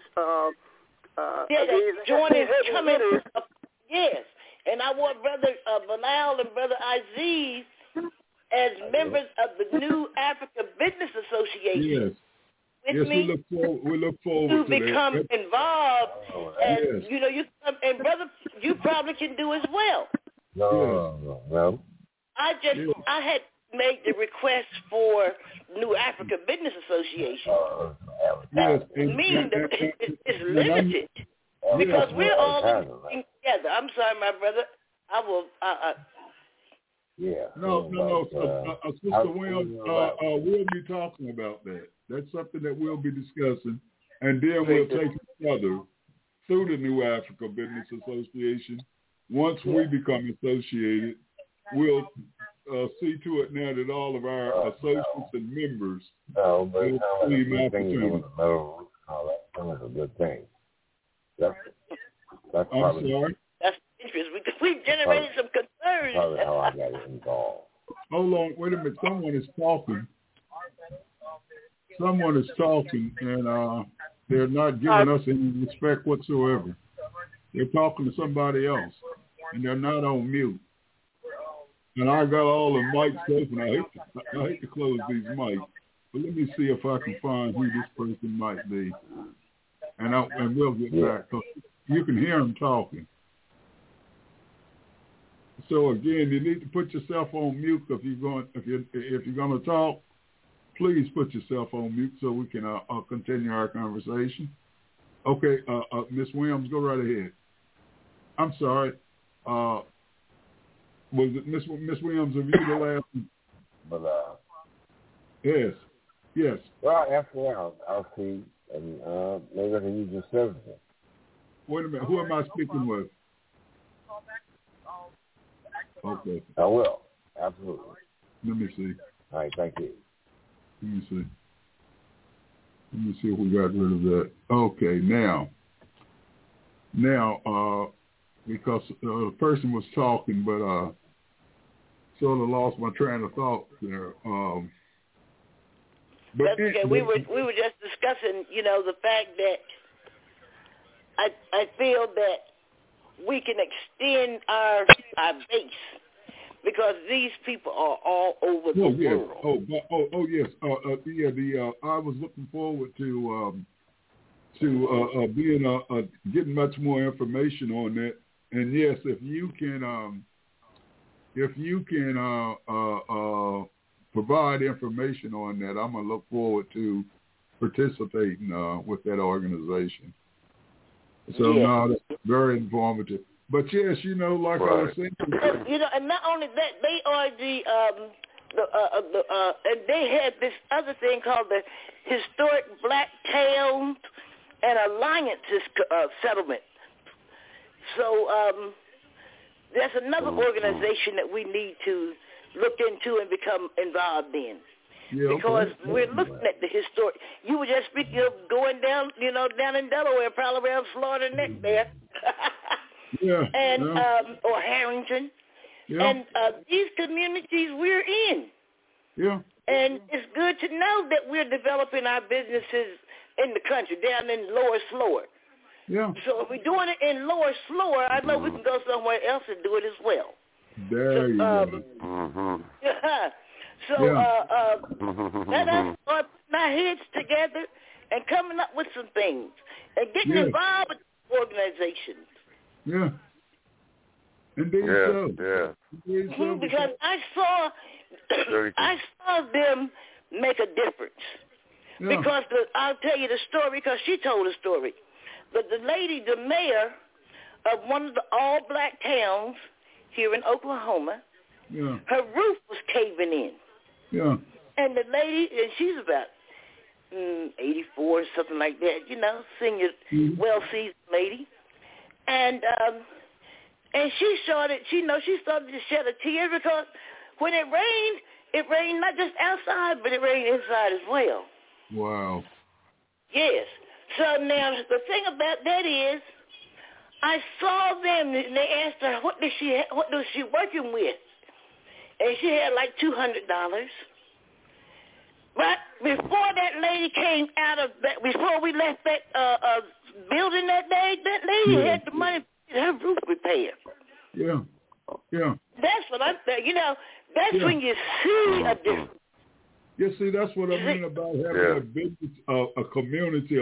joining coming. Yes, and I want Brother Bilal and Brother Aziz as members of the New Africa Business Association. Yes. With me, we look forward to become involved. And you know, you come, and brother, you probably can do as well. No. I had made the request for New Africa Business Association. Meaning that it's limited because we're all working together. I'm sorry, my brother. I will. No. Sister Williams, we'll be talking about that. That's something that we'll be discussing, and then we'll take it further through the New Africa Business Association. Once we become associated, we'll see to it now that all of our associates and members will claim opportunity. That's a good thing. That's I'm sorry? That's interesting. We've generated some concerns. Probably how I got involved. Hold on, wait a minute. Someone is talking, and they're not giving us any respect whatsoever. They're talking to somebody else, and they're not on mute. And I got all the mics open. I hate to close these mics, but let me see if I can find who this person might be, and we'll get back. You can hear them talking. So again, you need to put yourself on mute if you're going to talk. Please put yourself on mute so we can continue our conversation. Okay, Miss Williams, go right ahead. I'm sorry. was it Miss Williams? Have you the last? But yes. Well, after I'll see, and maybe I can use your services. Wait a minute. Who am I speaking with? Okay. I will. Absolutely. Let me see. All right. Thank you. Let me see if we got rid of that. Okay. Now, because the person was talking, but sort of lost my train of thought there. That's okay. We were just discussing, the fact that I feel that we can extend our base because these people are all over the world. Yes. I was looking forward to being getting much more information on that. And yes, if you can provide information on that, I'm gonna look forward to participating with that organization. So no, that's very informative. But yes, like I was saying, and not only that, they are and they had this other thing called the Historic Black Towns and Alliances Settlement. So that's another organization that we need to look into and become involved in. Because we're looking at the historic. You were just speaking of going down, down in Delaware, probably around Florida Neck there. Or Harrington. And these communities we're in. And it's good to know that we're developing our businesses in the country, down in Lower Slower. So if we're doing it in Lower Slower, I know we can go somewhere else and do it as well. There you go. So let us start putting our heads together and coming up with some things and getting involved with organizations. Indeed so. Because I saw them make a difference. Because I'll tell you the story because she told a story. But the lady, the mayor of one of the all-black towns here in Oklahoma, her roof was caving in. And the lady, and she's about 84 or something like that, senior, well-seasoned lady. And she started to shed a tear because when it rained not just outside, but it rained inside as well. Wow. Yes. So now the thing about that is, I saw them and they asked her what was she working with, and she had like $200. But before that lady came out of that, before we left that building that day, that lady had the money to get her roof repaired. That's what I'm saying. That's when you see a difference. See, that's what I mean about having a business, a community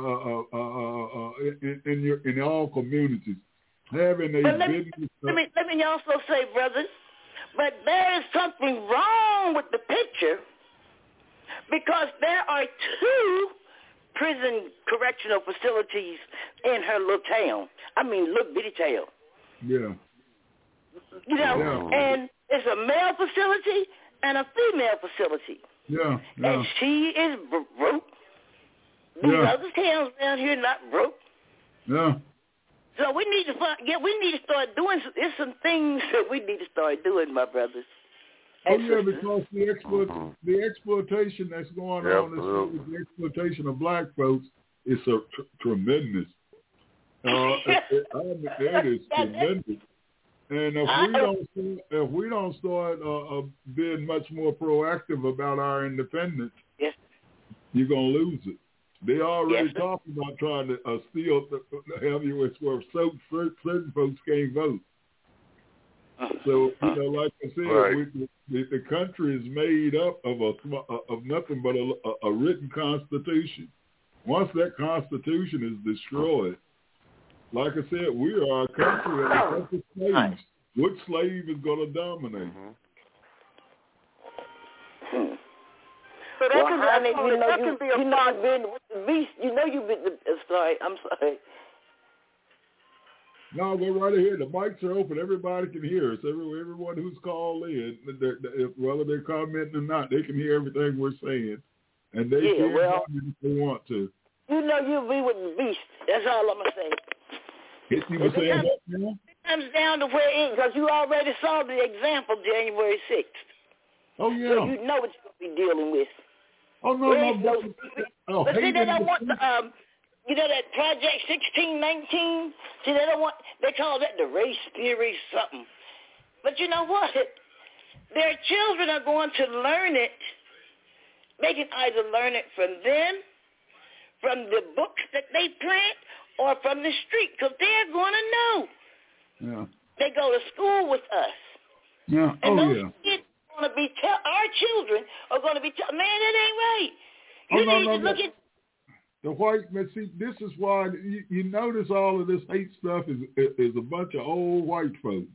in all communities, having a business. Let me also say, brothers, but there is something wrong with the picture because there are 2 prison correctional facilities in her little town. I mean, little bitty town. And it's a male facility and a female facility. And she is broke. These other towns down here not broke. So we need to start doing. There's some things that we need to start doing, my brothers. Because the exploitation that's going on, the exploitation of black folks is tremendous. It is tremendous. And if we don't start being much more proactive about our independence, you're gonna lose it. They already talking about trying to steal have you where certain folks can't vote. So like I said, the country is made up of nothing but a written constitution. Once that constitution is destroyed, like I said, we are a country of slaves. Which slave is going to dominate? So that can be a part. Been with the beast. You've been. Sorry, I'm sorry. No, go right ahead. The mics are open. Everybody can hear us. Everyone who's called in, whether they're commenting or not, they can hear everything we're saying. And they can if they want to. You know you'll be with the beast. That's all I'm going to say. If it comes down to where because you already saw the example January 6th. Oh, yeah. So you know what you're going to be dealing with. Oh, no. But see, they don't want the, you know that Project 1619? See, they call that the race theory something. But you know what? Their children are going to learn it. They can either learn it from them, from the books that they plant, or from the street, because they're going to know. Yeah. They go to school with us. Yeah. And those kids are going to be, our children are going to be, man, that ain't right. You need to look at the white man. See, this is why you notice all of this hate stuff is a bunch of old white folks.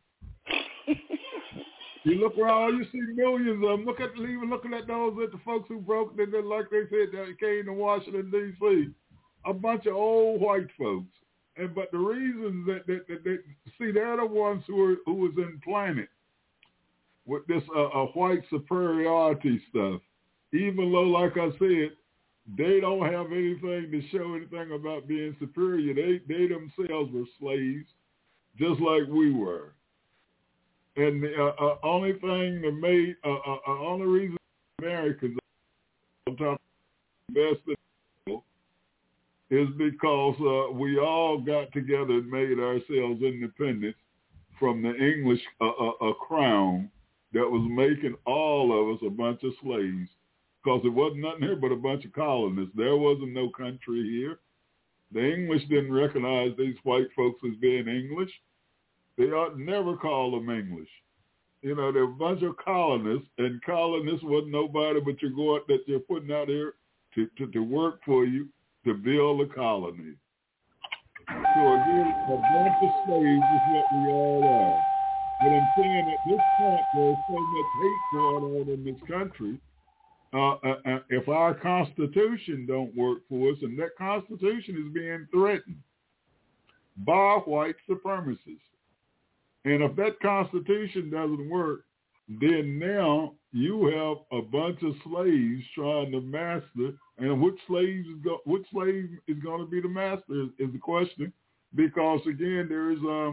You look around, you see millions of them. Even looking at those the folks who broke, like they said, that came to Washington D.C. A bunch of old white folks. But the reason that see, they're the ones who was implanted with this white superiority stuff. Even though, like I said, they don't have anything to show anything about being superior. They themselves were slaves, just like we were. And the only thing that made, only reason Americans on top of the best is because we all got together and made ourselves independent from the English crown that was making all of us a bunch of slaves. Because there wasn't nothing here but a bunch of colonists. There wasn't no country here. The English didn't recognize these white folks as being English. They ought never call them English. You know, they're a bunch of colonists, and colonists wasn't nobody but that you're putting out here to work for you to build a colony. So again, a bunch of slaves is what we all are. But I'm saying at this point, there's so much hate going on in this country. If our Constitution don't work for us, and that Constitution is being threatened by white supremacists, and if that Constitution doesn't work, then now you have a bunch of slaves trying to master, and which slave is going to be the master is the question, because again there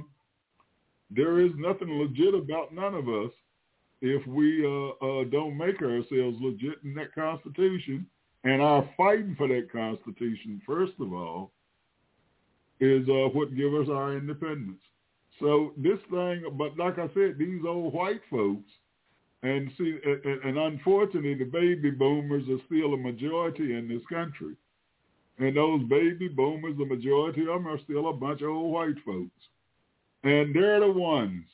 is nothing legit about none of us if we don't make ourselves legit in that Constitution. And our fighting for that Constitution, first of all, is what gives us our independence. So this thing, but like I said, these old white folks, and see, and unfortunately, the baby boomers are still a majority in this country. And those baby boomers, the majority of them are still a bunch of old white folks. And they're the ones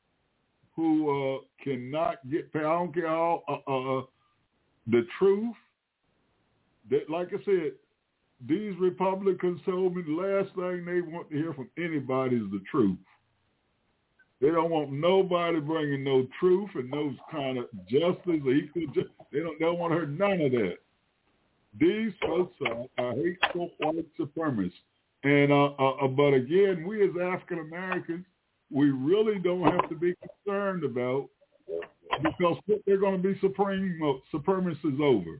who cannot get past, I don't care how, the truth. That, like I said, these Republicans told me the last thing they want to hear from anybody is the truth. They don't want nobody bringing no truth and no kind of justice or equal justice. They don't want to hear none of that. These folks are hateful white supremacists. And but again, we as African Americans, we really don't have to be concerned about, because they're going to be supremacists over.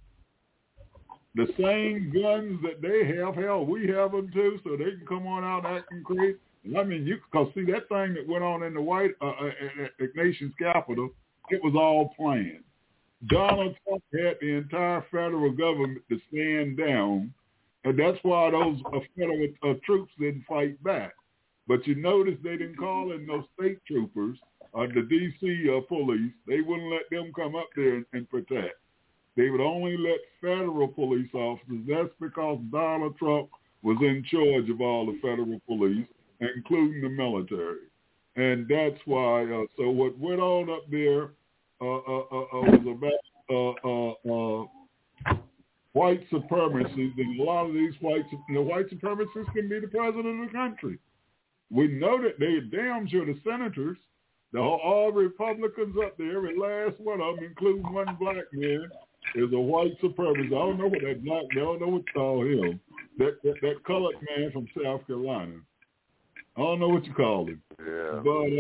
The same guns that they have, hell, we have them too, so they can come on out acting crazy. I mean, because see, that thing that went on in the white nation's capital, it was all planned. Donald Trump had the entire federal government to stand down, and that's why those federal troops didn't fight back. But you notice they didn't call in those state troopers or the D.C. police. They wouldn't let them come up there and protect. They would only let federal police officers. That's because Donald Trump was in charge of all the federal police, including the military. And that's why, so what went on up there was about white supremacists, and a lot of these white supremacists can be the president of the country. We know that they're damn sure the senators, all Republicans up there, every last one of them, including one black man, is a white supremacist. I don't know what that black, I don't know what to call him. That colored man from South Carolina. I don't know what you call him. Yeah.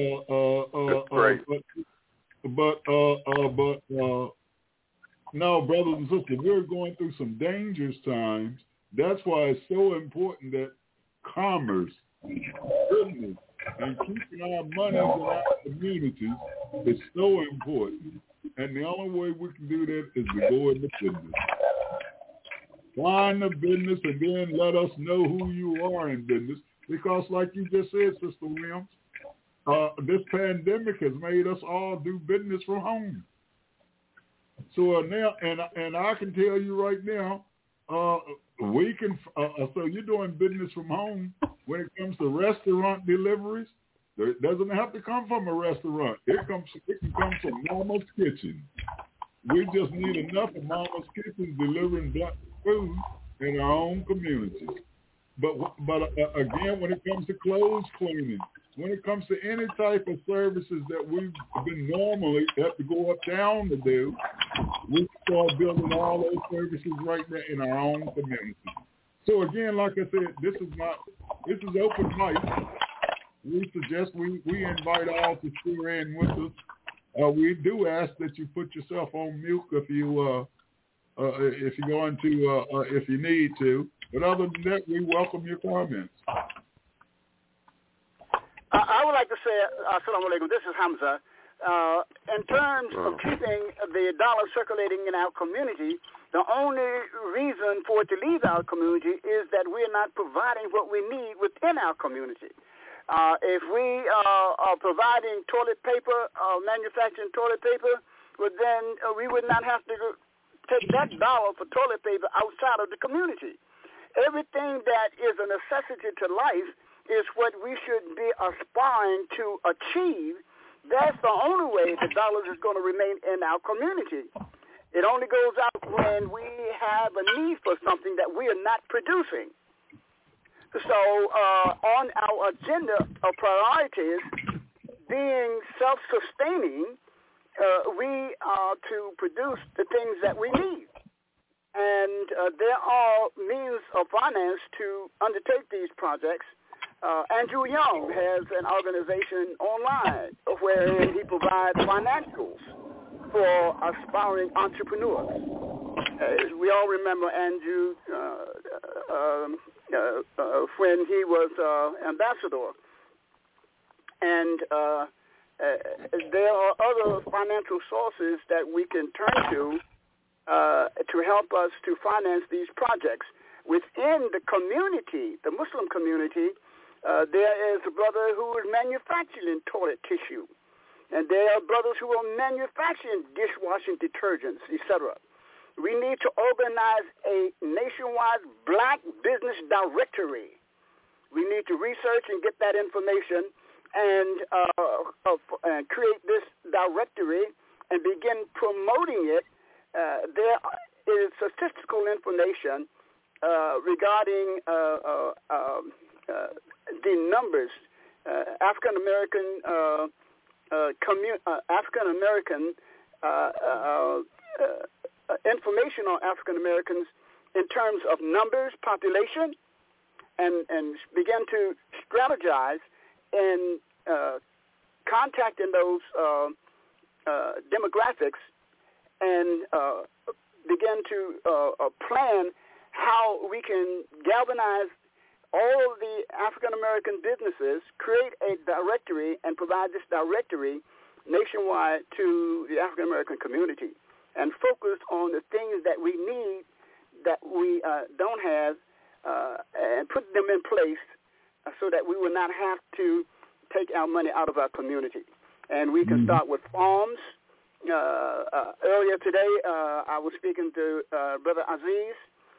No, brothers and sisters, we're going through some dangerous times. That's why it's so important that commerce, business, and keeping our money in our communities is so important. And the only way we can do that is to go into business. Find the business and then let us know who you are in business. Because like you just said, Sister Williams, this pandemic has made us all do business from home. So now, and I can tell you right now, we can. So you're doing business from home when it comes to restaurant deliveries. It doesn't have to come from a restaurant. It can come from Mama's Kitchen. We just need enough of Mama's Kitchen delivering black food in our own communities. But again, when it comes to clothes cleaning, when it comes to any type of services that we've been normally have to go uptown to do, we start building all those services right there in our own community. So again, like I said, this is open mic. We suggest we invite all to steer in with us. We do ask that you put yourself on mute if you're going to if you need to. But other than that, we welcome your comments. I would like to say, Assalamu alaikum, this is Hamza. In terms of keeping the dollar circulating in our community, the only reason for it to leave our community is that we're not providing what we need within our community. If we are providing toilet paper, manufacturing toilet paper, well, then we would not have to take that dollar for toilet paper outside of the community. Everything that is a necessity to life is what we should be aspiring to achieve. That's the only way the dollars is going to remain in our community. It only goes out when we have a need for something that we are not producing. So on our agenda of priorities, being self-sustaining, we are to produce the things that we need. And there are means of finance to undertake these projects. Andrew Young has an organization online wherein he provides financials for aspiring entrepreneurs. We all remember Andrew when he was ambassador. And there are other financial sources that we can turn to help us to finance these projects. Within the community, the Muslim community, there is a brother who is manufacturing toilet tissue. And there are brothers who are manufacturing dishwashing detergents, etc. We need to organize a nationwide black business directory. We need to research and get that information and create this directory and begin promoting it. There is statistical information regarding the numbers. African American information on African Americans in terms of numbers, population, and begin to strategize in contacting those demographics and begin to plan how we can galvanize all of the African-American businesses, create a directory, and provide this directory nationwide to the African-American community, and focus on the things that we need that we don't have, and put them in place so that we will not have to take our money out of our community. And we can start with farms. Earlier today, I was speaking to Brother Aziz,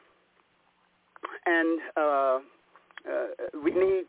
and we need,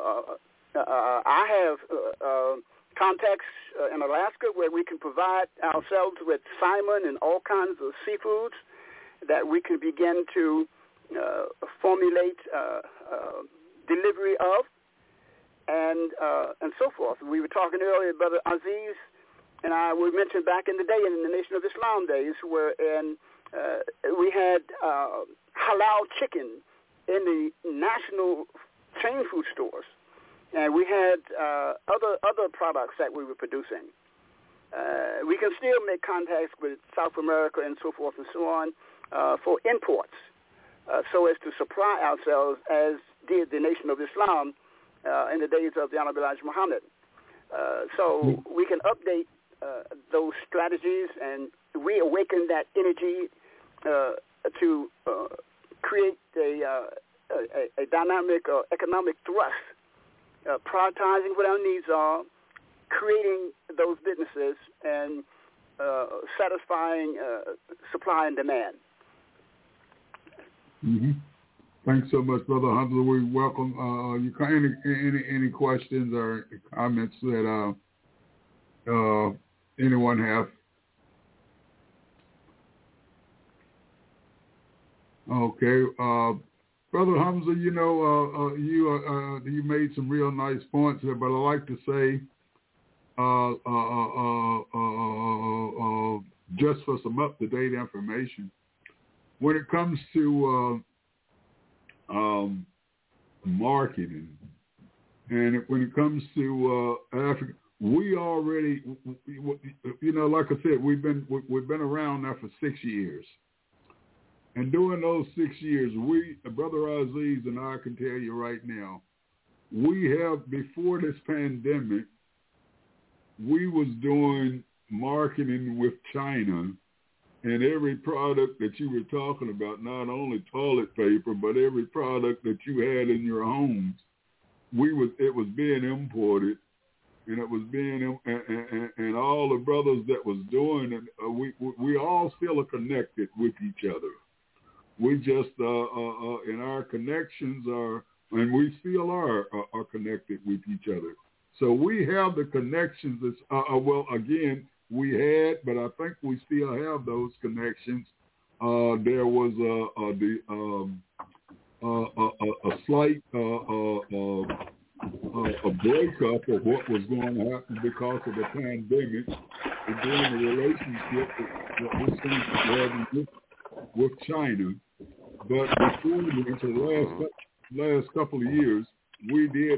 I have contacts in Alaska where we can provide ourselves with salmon and all kinds of seafoods that we can begin to formulate delivery of, and so forth. We were talking earlier, Brother Aziz and I, we mentioned back in the day in the Nation of Islam days, wherein we had halal chicken in the national chain food stores. and we had other products that we were producing. We can still make contacts with South America and so forth and so on for imports, so as to supply ourselves as did the Nation of Islam in the days of the Honorable Elijah Muhammad. So we can update those strategies and reawaken that energy to create a dynamic economic thrust, prioritizing what our needs are, creating those businesses, and satisfying supply and demand. Mm-hmm. Thanks so much, Brother Hunter. We welcome any questions or comments that anyone have. Okay, Brother Hamza, you made some real nice points there, but I like to say, just for some up-to-date information, when it comes to marketing, and when it comes to Africa, we already, like I said, we've been around now for 6 years, and during those 6 years, Brother Aziz and I can tell you right now, we have, before this pandemic, we was doing marketing with China. And every product that you were talking about, not only toilet paper, but every product that you had in your homes, it was being imported, and it was being, and all the brothers that was doing it, we all still are connected with each other. We just, and our connections are, and we still are connected with each other. So we have the connections. Again, we had, but I think we still have those connections. There was a slight a breakup of what was going to happen because of the pandemic and during the relationship that this thing was having with China. But before the last couple of years, we had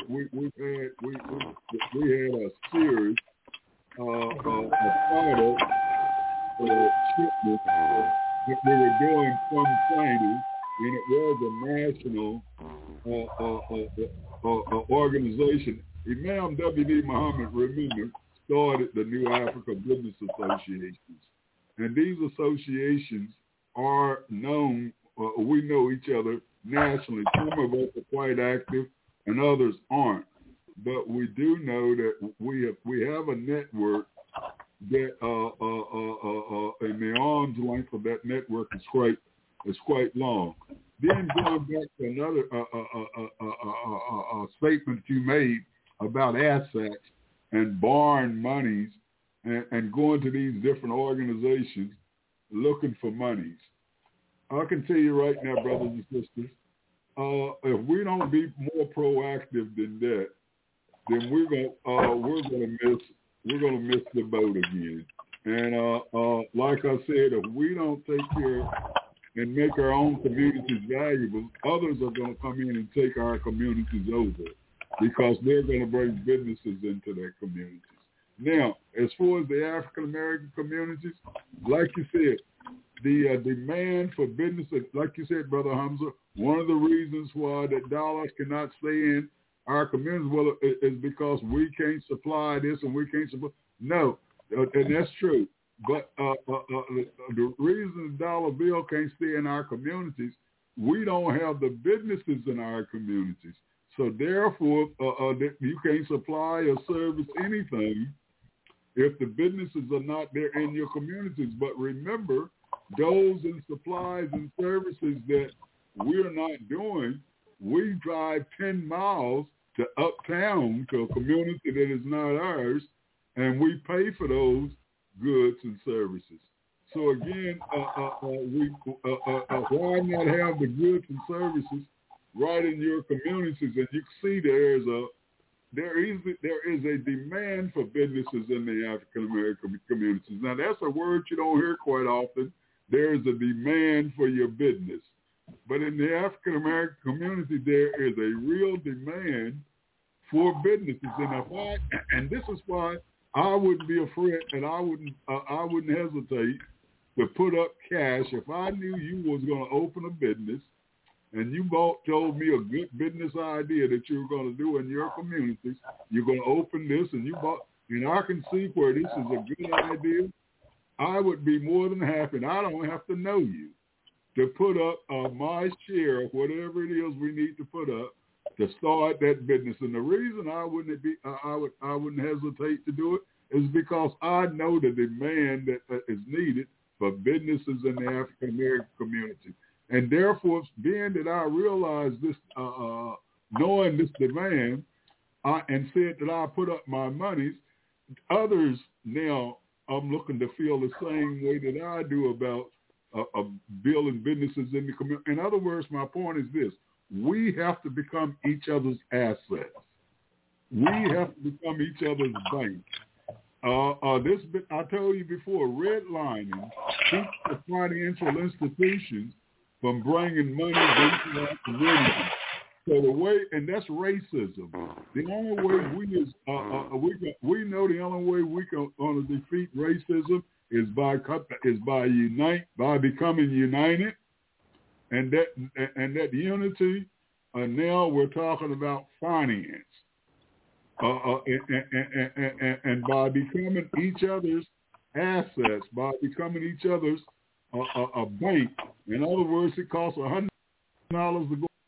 a series of product shipment that we were doing from China, and it was a national organization. Imam W.D. Muhammad, remember, started the New Africa Business Associations. And these associations are known, we know each other nationally. Some of us are quite active and others aren't. But we do know that we have a network that and the arm's length of that network is quite long. Then going back to another statement you made about assets and borrowing monies and going to these different organizations looking for monies. I can tell you right now, brothers and sisters, if we don't be more proactive than that, then we're gonna miss the boat again. And like I said, if we don't take care and make our own communities valuable, others are going to come in and take our communities over because they're going to bring businesses into their communities. Now, as far as the African American communities, like you said, the demand for businesses, like you said, Brother Hamza, one of the reasons why the dollars cannot stay in our communities, well, is because we can't supply this and we can't supply. No, and that's true. But the reason the dollar bill can't stay in our communities, we don't have the businesses in our communities. So therefore, you can't supply or service anything if the businesses are not there in your communities. But remember, those in supplies and services that we're not doing, we drive 10 miles to uptown to a community that is not ours, and we pay for those goods and services. So again, why not have the goods and services right in your communities? And you can see there is a demand for businesses in the African American communities. Now that's a word you don't hear quite often. There is a demand for your business. But in the African American community, there is a real demand for businesses. And this is why I wouldn't be afraid, and I wouldn't hesitate to put up cash if I knew you was going to open a business and you told me a good business idea that you were going to do in your communities. You're going to open this, and I can see where this is a good idea. I would be more than happy, and I don't have to know you, to put up my share of whatever it is we need to put up to start that business. And the reason I wouldn't hesitate to do it is because I know the demand that is needed for businesses in the African American community. And therefore, being that I realized this, knowing this demand, and said that I put up my monies, others now I'm looking to feel the same way that I do about building businesses in the community. In other words, my point is this: we have to become each other's assets. We have to become each other's bank. I told you before, redlining keeps the financial institutions from bringing money into our community. So the way, and that's racism. The only way we know the only way we can defeat racism is by becoming united, and that unity. Now we're talking about finance, and by becoming each other's assets, by becoming each other's a bank. In other words, it costs $100 to go.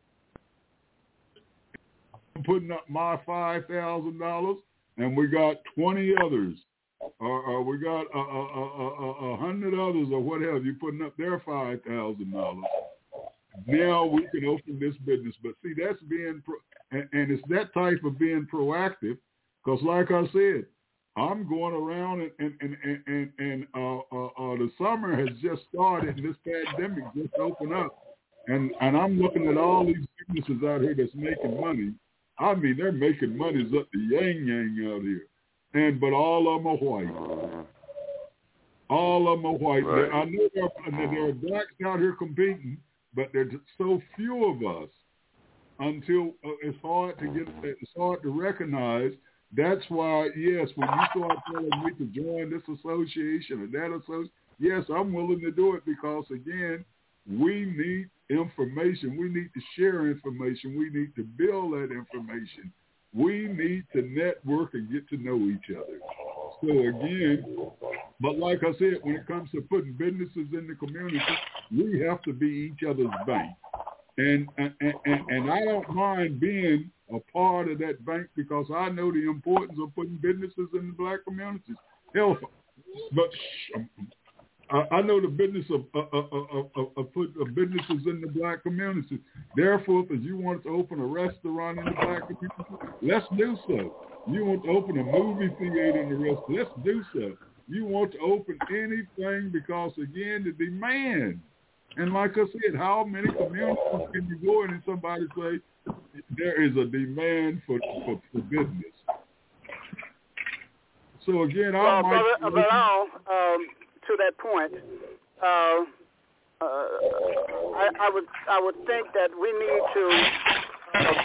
I'm putting up my $5,000, and we got 20 others, or we got 100 others, or what have you, putting up their $5,000. Now we can open this business. But see, that's being, and it's that type of being proactive, because like I said, I'm going around and the summer has just started, and this pandemic just opened up, and I'm looking at all these businesses out here that's making money. I mean, they're making money up the yang out here, but all of them are white. All of them are white. Right. I know there are blacks out here competing, but there's so few of us until it's hard to recognize. That's why, yes, when you start telling me to join this association or that association, yes, I'm willing to do it, because, again, we need information. We need to share information. We need to build that information. We need to network and get to know each other. So, again, but like I said, when it comes to putting businesses in the community, we have to be each other's bank. And I don't mind being a part of that bank, because I know the importance of putting businesses in the black communities. Hell, but I know the business of putting businesses in the black community. Therefore, if you want to open a restaurant in the black community, let's do so. You want to open a movie theater in the restaurant, let's do so. You want to open anything, because, again, the demand. And like I said, how many communities can you go in and somebody say there is a demand for business? So again, to that point, I would think that we need to.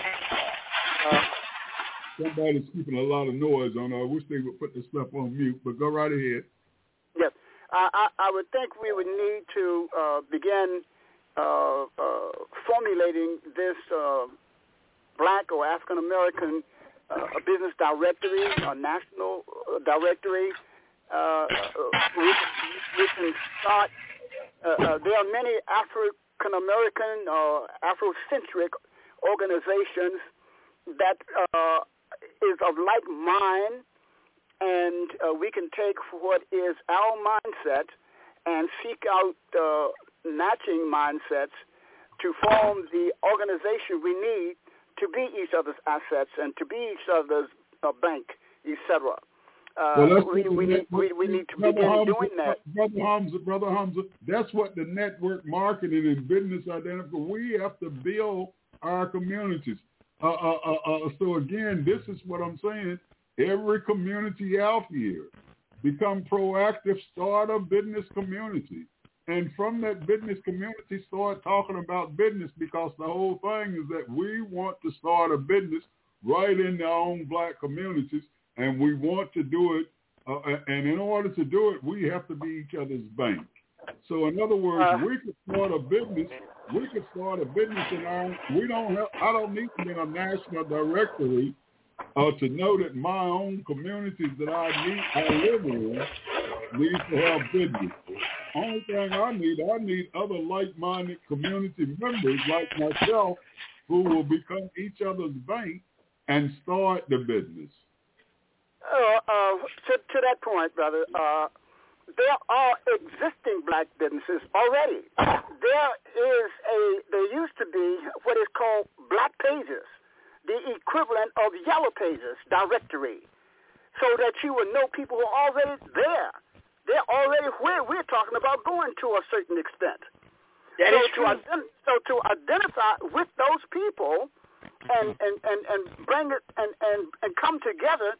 Somebody's keeping a lot of noise on. I wish they would put this stuff on mute, but go right ahead. Yes. I would think we would need to begin formulating this black or African American business directory, a national directory. We can start. There are many African American or Afrocentric organizations that is of like mind. And we can take what is our mindset and seek out matching mindsets to form the organization we need to be each other's assets and to be each other's bank, etc. We need to begin doing that. Brother Hamza, that's what the network marketing and business identification. We have to build our communities. So again, this is what I'm saying. Every community out here, become proactive, start a business community. And from that business community, start talking about business, because the whole thing is that we want to start a business right in their own black communities, and we want to do it. And in order to do it, we have to be each other's bank. So in other words, we could start a business. We could start a business in our. I don't need to be in a national directory to know that my own communities that I live in need to have business. Only thing I need other like-minded community members like myself who will become each other's bank and start the business. To that point, brother, there are existing black businesses already. There used to be what is called black pages, the equivalent of yellow pages directory, so that you would know people who are already there. They're already where we're talking about going to a certain extent. That is true. So to identify with those people and bring it and come together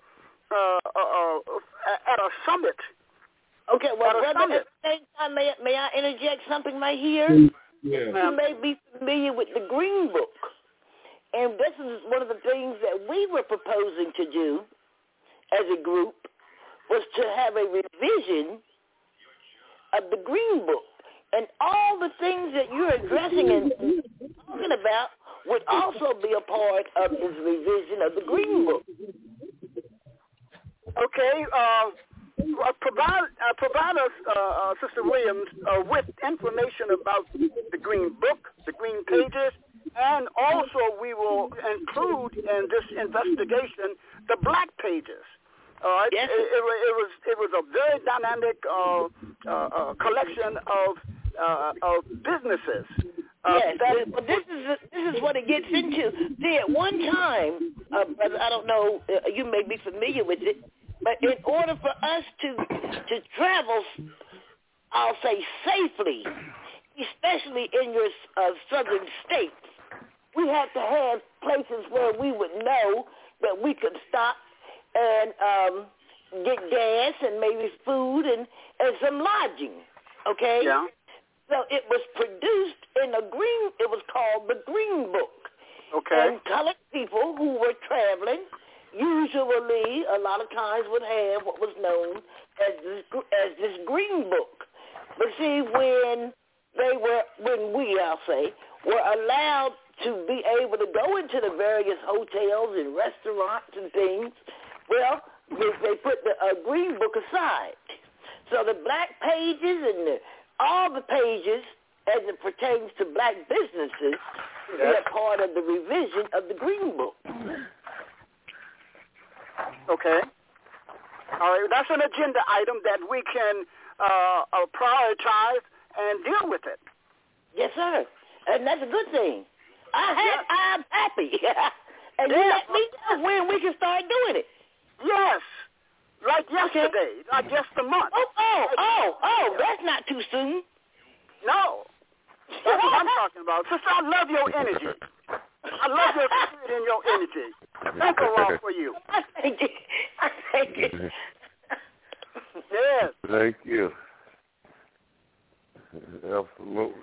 at a summit. Okay, well, brother, at the same time, may I interject something right here? Yeah. You may be familiar with the Green Book. And this is one of the things that we were proposing to do as a group, was to have a revision of the Green Book. And all the things that you're addressing and talking about would also be a part of this revision of the Green Book. Okay. Provide us, Sister Williams, with information about the Green Book, the Green Pages, and also we will include in this investigation the Black Pages. All right. Yes. It was a very dynamic collection of businesses. Yes, but this is what it gets into. See, at one time, brother, I don't know, you may be familiar with it, but in order for us to travel, I'll say safely, especially in your southern states, we had to have places where we would know that we could stop and get gas and maybe food and some lodging, okay? Yeah. So it was produced in it was called the Green Book. Okay. And colored people who were traveling usually a lot of times would have what was known as this Green Book. But see, when we, I'll say, were allowed to be able to go into the various hotels and restaurants and things, well, they put the Green Book aside. So the Black Pages and all the pages as it pertains to black businesses is a part of the revision of the Green Book. Okay. All right. That's an agenda item that we can prioritize and deal with it. Yes, sir. And that's a good thing. I'm happy. And you let me know when we can start doing it. Yes. Like yesterday. Like just a month. Oh, that's not too soon. No. That's what I'm talking about. Sister, I love your energy. I love your spirit and your energy. Thank God for you. I thank you. Yes. Thank you. Absolutely.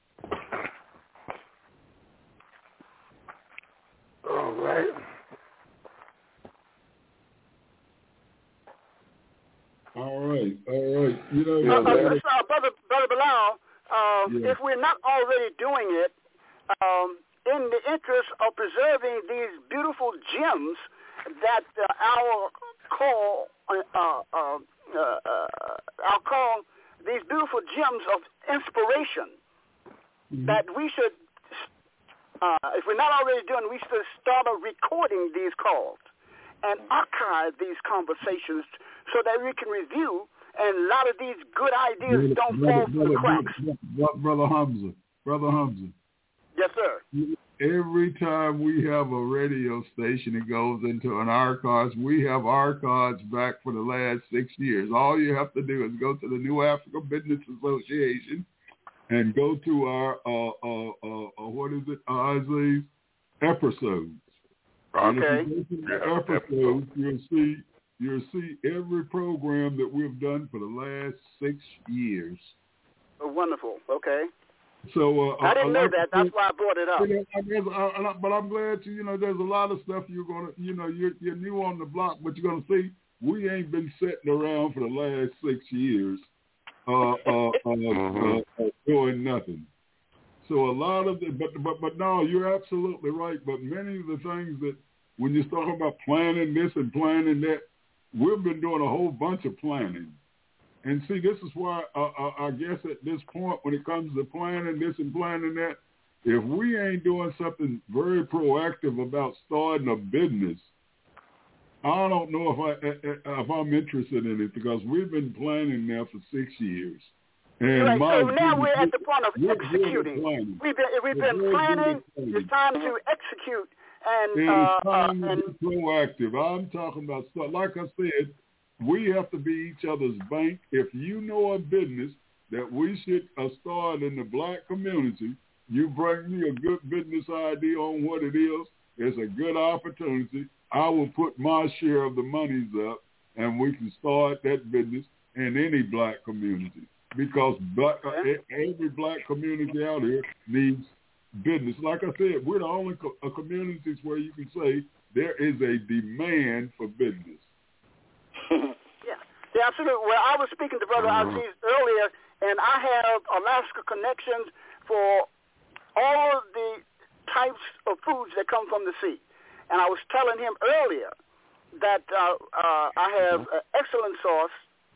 All right. All right. You know, Brother Bilal, if we're not already doing it, in the interest of preserving these beautiful gems that I'll call these beautiful gems of inspiration, that we should, if we're not already doing it, we should start recording these calls and archive these conversations so that we can review, and a lot of these good ideas don't fall through the cracks. Brother Hamza. Yes, sir. Every time we have a radio station, it goes into an archives. We have archives back for the last 6 years. All you have to do is go to the New Africa Business Association and go to our Isaiah's episodes. Okay. And if you go to the episodes, you'll see every program that we've done for the last 6 years. Oh, wonderful. Okay. So I didn't know that. That's why I brought it up. But I'm glad there's a lot of stuff you're gonna, you're new on the block, but you're gonna see we ain't been sitting around for the last 6 years, doing nothing. So a lot of it, but no, you're absolutely right. But many of the things that when you talk about planning this and planning that, we've been doing a whole bunch of planning. And see, this is why I guess at this point, when it comes to planning this and planning that, if we ain't doing something very proactive about starting a business, I don't know if I'm interested in it, because we've been planning now for 6 years. And right, so now we're at the point of executing. We've been planning. It's time to execute. And it's time to be proactive. I'm talking about stuff. Like I said, we have to be each other's bank. If you know a business that we should start in the black community, you bring me a good business idea on what it is. It's a good opportunity. I will put my share of the monies up, and we can start that business in any black community, because every black community out here needs business. Like I said, we're the only communities where you can say there is a demand for business. Yeah, absolutely. Well, I was speaking to Brother Aziz earlier, and I have Alaska connections for all of the types of foods that come from the sea. And I was telling him earlier that I have excellent source,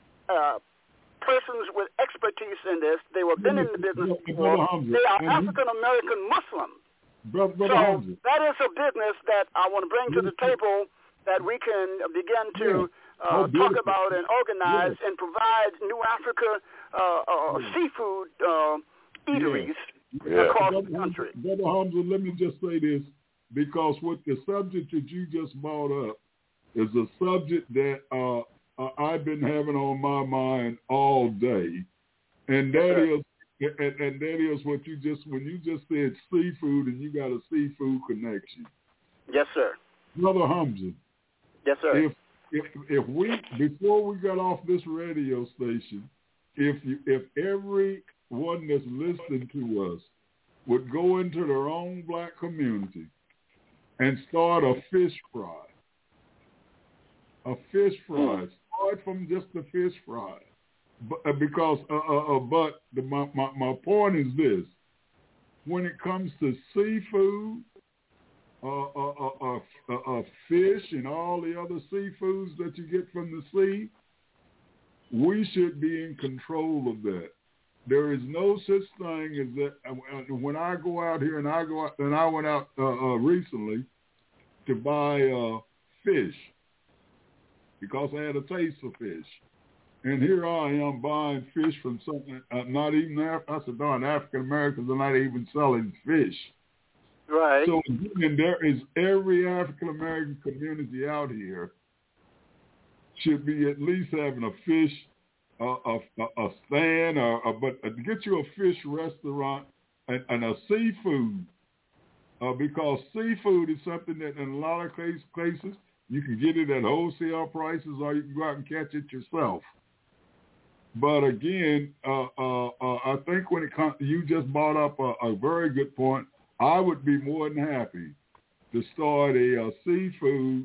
persons with expertise in this. They were been in the business before. They are African-American Muslims. So that is a business that I want to bring to the table that we can begin to talk about and organize and provide New Africa seafood eateries across the country. Brother Hamza, let me just say this, because with the subject that you just brought up is a subject that I've been having on my mind all day, and that is what when you just said seafood, and you got a seafood connection. Yes, sir. Brother Hamza. Yes, sir. If we, before we got off this radio station, if everyone that's listening to us would go into their own black community and start a fish fry. Start from just the fish fry. Because my point is this: when it comes to seafood, fish and all the other seafoods that you get from the sea, we should be in control of that. There is no such thing as that. When I go out here, and I went out recently to buy fish because I had a taste for fish. And here I am buying fish from something, not even, I said, darn, African Americans are not even selling fish. Right. So again, there is every African American community out here should be at least having a fish, a stand, but to get you a fish restaurant and a seafood, because seafood is something that in a lot of cases you can get it at wholesale prices, or you can go out and catch it yourself. But again, I think when it comes, you just brought up a very good point. I would be more than happy to start a seafood,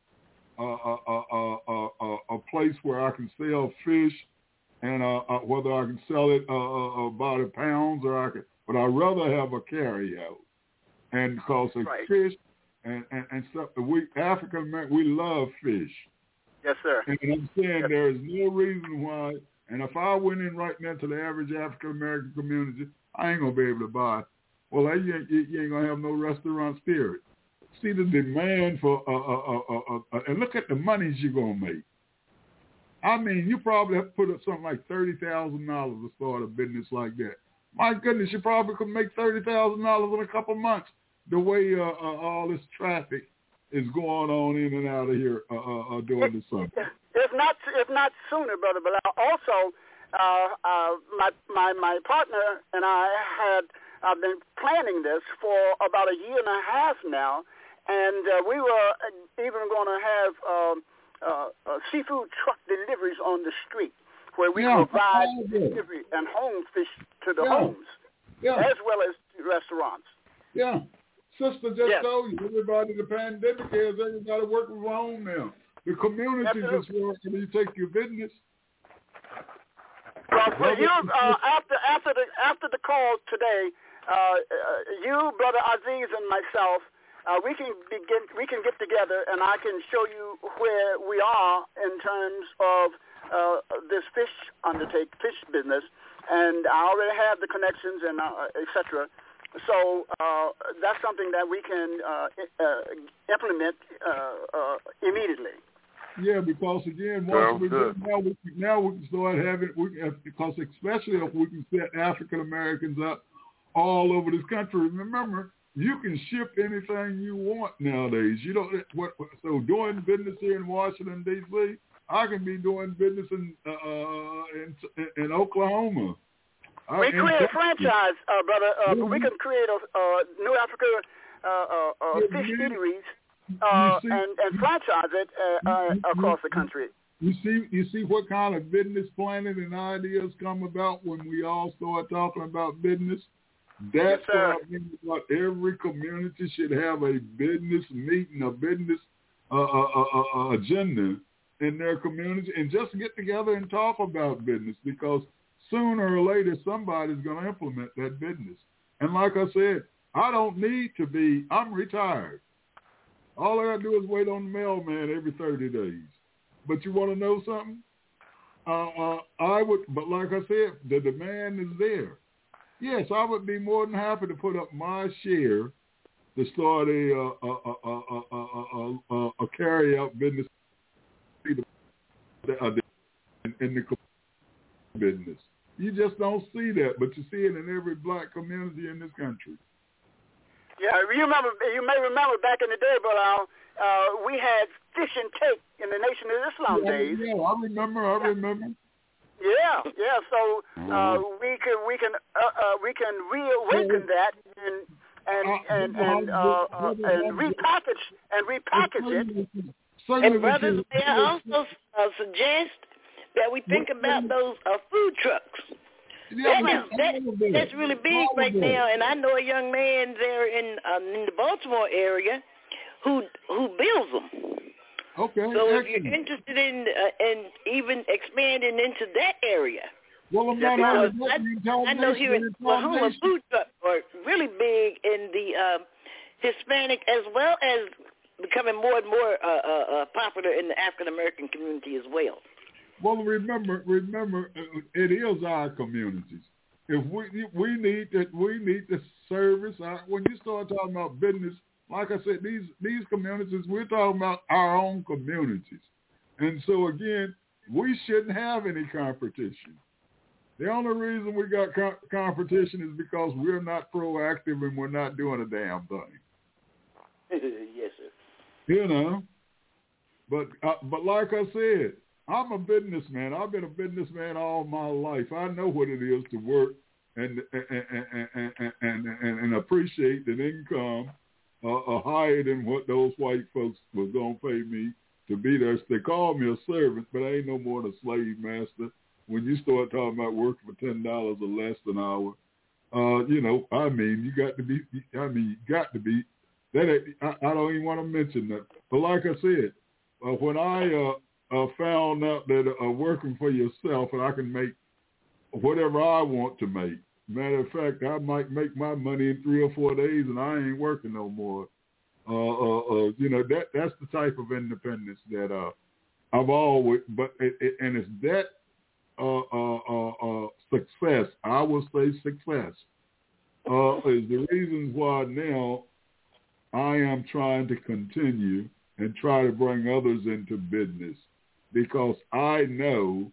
a place where I can sell fish, and whether I can sell it by the pounds or but I'd rather have a carry out. And because of fish and stuff, we African American, we love fish. Yes, sir. And I'm saying there is no reason why. And if I went in right now to the average African American community, I ain't gonna be able to buy. Well, you ain't gonna have no restaurant spirit. See the demand for and look at the monies you're gonna make. I mean, you probably have to put up something like $30,000 to start a business like that. My goodness, you probably could make $30,000 in a couple months. The way all this traffic is going on in and out of here during the summer. If not sooner, Brother Bilal. Also, my partner and I've been planning this for about a year and a half now, and we were even going to have seafood truck deliveries on the street where we provide delivery and home fish to the homes. as well as restaurants. Yeah. Sister just told you, everybody, the pandemic is everybody working from home now. The community just works and you take your business. Well, for you, after the call today, you, Brother Aziz, and myself, we can get together, and I can show you where we are in terms of this fish business, and I already have the connections and etc. So that's something that we can implement immediately. Yeah, because again, once we do, now we can start having because especially if we can set African Americans up all over this country. Remember, you can ship anything you want nowadays. You don't. So doing business here in Washington D.C., I can be doing business in Oklahoma. We create a franchise, brother. We can create a New Africa fish eateries and franchise it across the country. You see what kind of business planning and ideas come about when we all start talking about business. That's what I mean about every community should have a business meeting, a business agenda in their community, and just get together and talk about business, because sooner or later somebody's going to implement that business. And like I said, I don't need to be, I'm retired. All I got to do is wait on the mailman every 30 days. But you want to know something? I would, but like I said, the demand is there. Yes, I would be more than happy to put up my share to start a carry-out business in the business. You just don't see that, but you see it in every black community in this country. Yeah, you may remember back in the day, but we had fish and cake in the Nation of Islam days. Yeah, I remember. Yeah. So we can reawaken that and repackage it. And brothers, may I also suggest that we think about those food trucks. That's really big right now, and I know a young man there in the Baltimore area who builds them. Okay. So if you're interested in even expanding into that area, well, I know here in Oklahoma, food trucks are really big in the Hispanic as well as becoming more and more popular in the African American community as well. Well, remember, it is our communities. If we need to service when you start talking about business, like I said, these communities, we're talking about our own communities. And so again, we shouldn't have any competition. The only reason we got competition is because we're not proactive and we're not doing a damn thing. Yes, sir. You know, but like I said, I'm a businessman. I've been a businessman all my life. I know what it is to work and appreciate an income higher than what those white folks was gonna pay me to be there. They call me a servant, but I ain't no more than a slave master. When you start talking about working for $10 or less an hour, you got to be. That I don't even want to mention that. But like I said, when I found out that working for yourself and I can make whatever I want to make. Matter of fact, I might make my money in 3 or 4 days and I ain't working no more. That's the type of independence that I've always. But and it's that success. I will say success is the reasons why now I am trying to continue and try to bring others into business. Because I know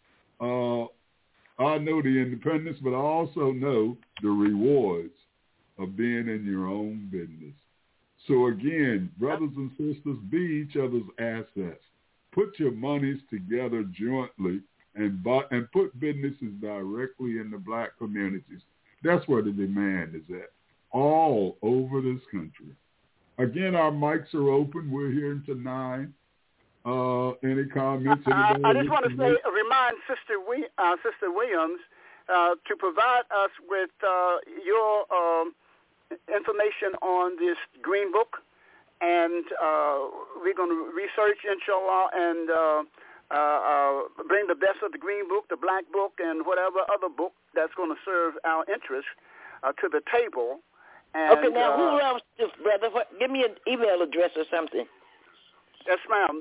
the independence, but I also know the rewards of being in your own business. So again, brothers and sisters, be each other's assets. Put your monies together jointly and put businesses directly in the black communities. That's where the demand is at, all over this country. Again, our mics are open. We're here until 9. Any comments? I just want to remind Sister Williams to provide us with your information on this Green Book, and we're going to research, inshallah, and bring the best of the Green Book, the Black Book, and whatever other book that's going to serve our interests to the table. And, okay, now who else, brother? Give me an email address or something. Yes, ma'am.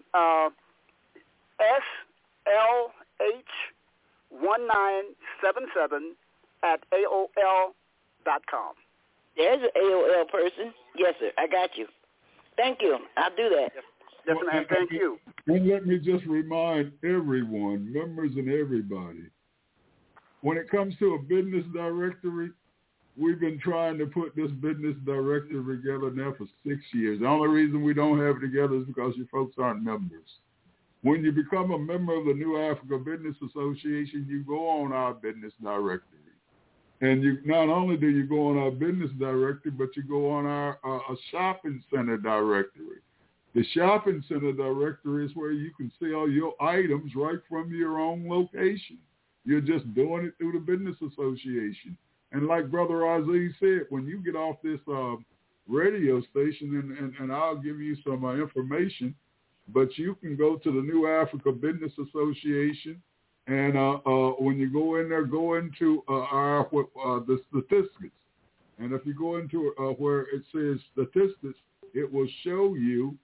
SLH1977@AOL.com. There's an AOL person. Yes, sir. I got you. Thank you. I'll do that. Yes, ma'am. Thank you. And let me just remind everyone, members and everybody, when it comes to a business directory, we've been trying to put this business directory together now for 6 years. The only reason we don't have it together is because you folks aren't members. When you become a member of the New Africa Business Association, you go on our business directory. And you not only do you go on our business directory, but you go on our shopping center directory. The shopping center directory is where you can see all your items right from your own location. You're just doing it through the business association. And like Brother Aziz said, when you get off this radio station, and I'll give you some information, but you can go to the New Africa Business Association, and when you go in there, go into the statistics. And if you go into where it says statistics, it will show you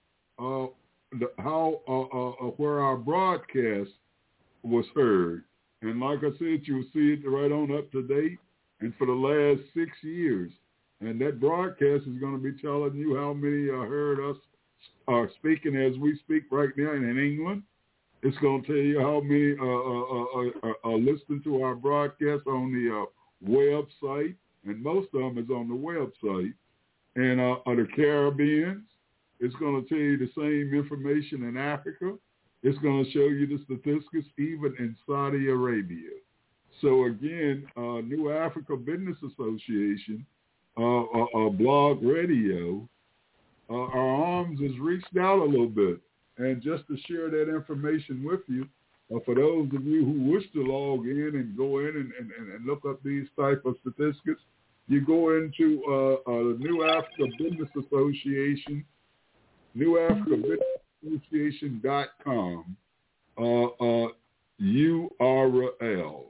where our broadcast was heard. And like I said, you'll see it right on up to date and for the last 6 years. And that broadcast is going to be telling you how many heard us speaking as we speak right now in England. It's going to tell you how many are listening to our broadcast on the website, and most of them is on the website. And the Caribbeans, it's going to tell you the same information in Africa. It's going to show you the statistics even in Saudi Arabia. So again, New Africa Business Association, blog radio, our arms has reached out a little bit. And just to share that information with you, for those of you who wish to log in and go in and look up these type of statistics, you go into the New Africa Business Association, newafricabusinessassociation.com URL.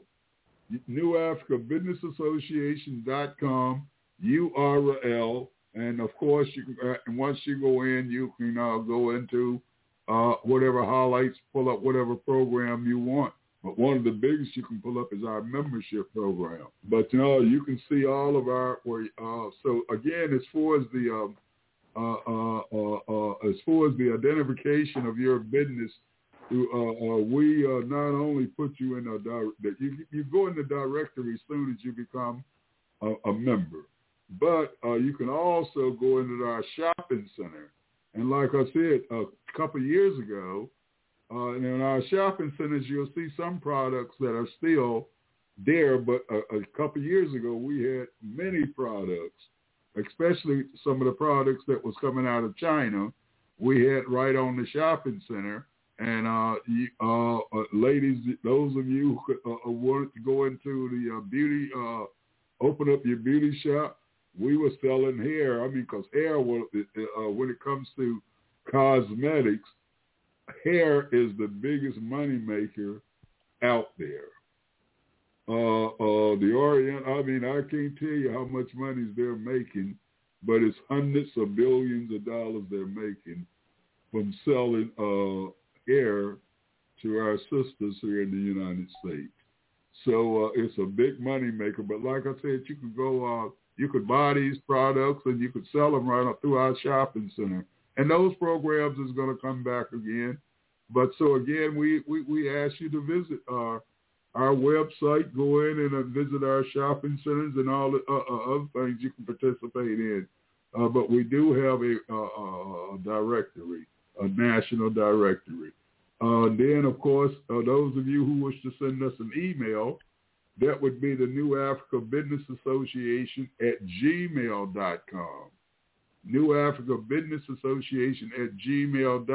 newafricabusinessassociation.com URL. And of course, you can, and once you go in, you can go into whatever highlights, pull up whatever program you want. But one of the biggest you can pull up is our membership program. But you can see all of our. So again, as far as the identification of your business, we not only put you in that you go in the directory as soon as you become a member. But you can also go into our shopping center. And like I said, a couple of years ago, in our shopping centers, you'll see some products that are still there. But a couple of years ago, we had many products, especially some of the products that was coming out of China. We had right on the shopping center. And ladies, those of you who wanted to go into the beauty, open up your beauty shop, we were selling hair. I mean, because hair, when it comes to cosmetics, hair is the biggest money maker out there. The Orient, I mean, I can't tell you how much money they're making, but it's hundreds of billions of dollars they're making from selling hair to our sisters here in the United States. So it's a big money maker. But like I said, you could go, you could buy these products and you could sell them right up through our shopping center. And those programs is going to come back again. But so again, we ask you to visit our website, go in and visit our shopping centers and all the other things you can participate in. But we do have a directory, a national directory. Then, of course, those of you who wish to send us an email, that would be the New Africa Business Association @gmail.com. New Africa Business Association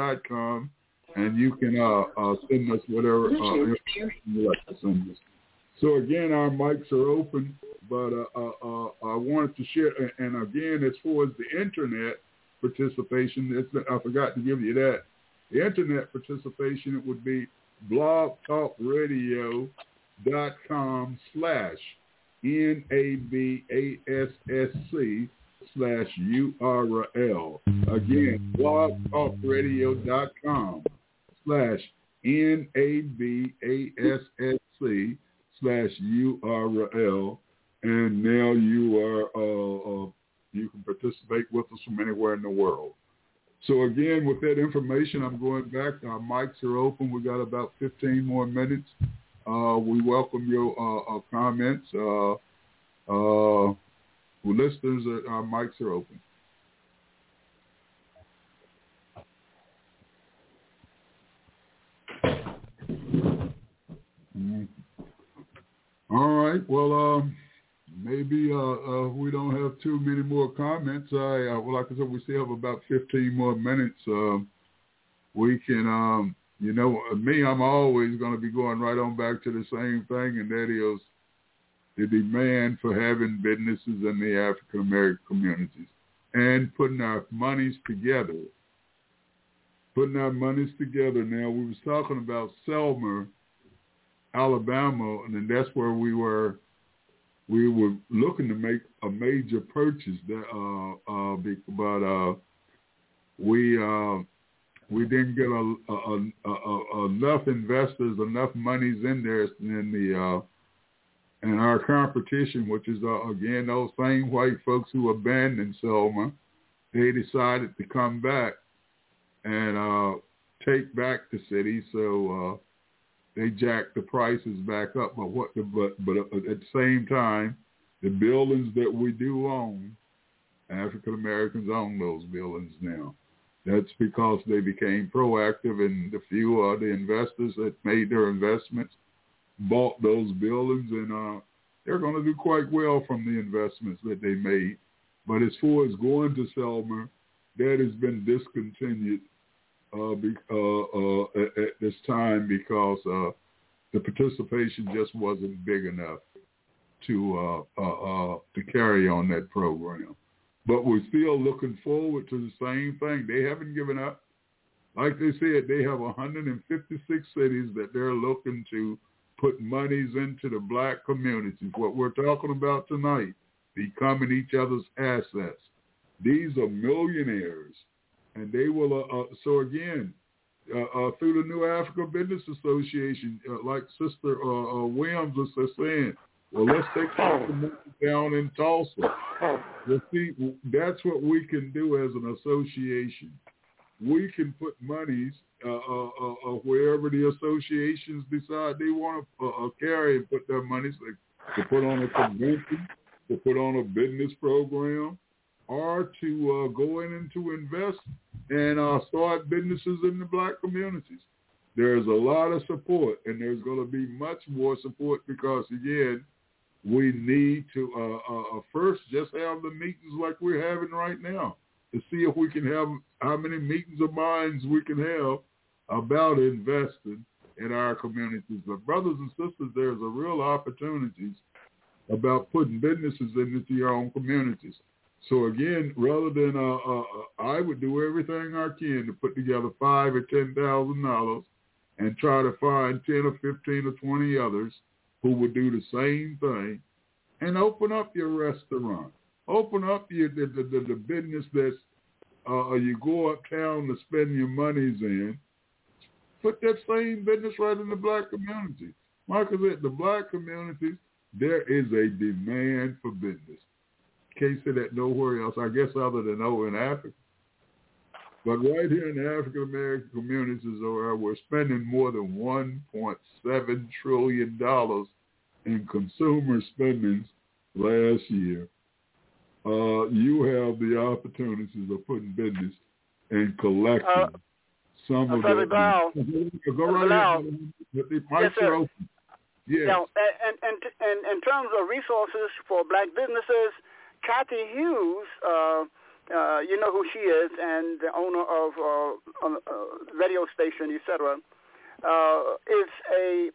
@gmail.com. And you can send us whatever information you like to send us. So again, our mics are open, but I wanted to share, and again, as far as the internet participation, I forgot to give you that. The internet participation, it would be blogtalkradio.com/NABASSC/URL. Again, blogtalkradio.com/NABASSC/URL. And now you are you can participate with us from anywhere in the world. So again, with that information, I'm going back. Our mics are open. We got about 15 more minutes. We welcome your comments. Listeners, our mics are open. All right. Well, maybe we don't have too many more comments. Well, like I said, we still have about 15 more minutes. We can, me, I'm always going to be going right on back to the same thing, and that is the demand for having businesses in the African American communities and putting our monies together. Now, we was talking about Selma, Alabama, and then that's where we were looking to make a major purchase, but we didn't get enough investors, enough monies in there in our competition, which is again those same white folks who abandoned Selma. They decided to come back and take back the city, so they jacked the prices back up. But at the same time, the buildings that we do own, African Americans own those buildings now. That's because they became proactive, and the few of the investors that made their investments bought those buildings, and they're going to do quite well from the investments that they made. But as far as going to Selma, that has been discontinued at this time because the participation just wasn't big enough to carry on that program. But we're still looking forward to the same thing. They haven't given up. Like they said, they have 156 cities that they're looking to put monies into the black communities. What we're talking about tonight, becoming each other's assets. These are millionaires. And they will, so again, through the New Africa Business Association, like Sister Williams was saying, well, let's take something down in Tulsa. Let's see, that's what we can do as an association. We can put monies wherever the associations decide they want to carry and put their monies, like to put on a convention, to put on a business program, or to go in and to invest and start businesses in the black communities. There's a lot of support, and there's going to be much more support because, again, we need to first just have the meetings like we're having right now to see if we can have how many meetings of minds we can have about investing in our communities. But brothers and sisters, there's a real opportunities about putting businesses into your own communities. So again, rather than I would do everything I can to put together $5,000 or $10,000 and try to find 10 or 15 or 20 others who would do the same thing and open up your restaurant, open up the business that's you go uptown to spend your monies in. Put that same business right in the black community. Like I said, the black communities, there is a demand for business. Can't say that nowhere else, I guess, other than over in Africa. But right here in the African American communities, we're spending more than $1.7 trillion in consumer spending last year. You have the opportunities of putting business and collecting some of the. Go right ahead. The mics are open. Yes. Now, and in terms of resources for black businesses, Kathy Hughes, you know who she is, and the owner of a radio station, etc., is a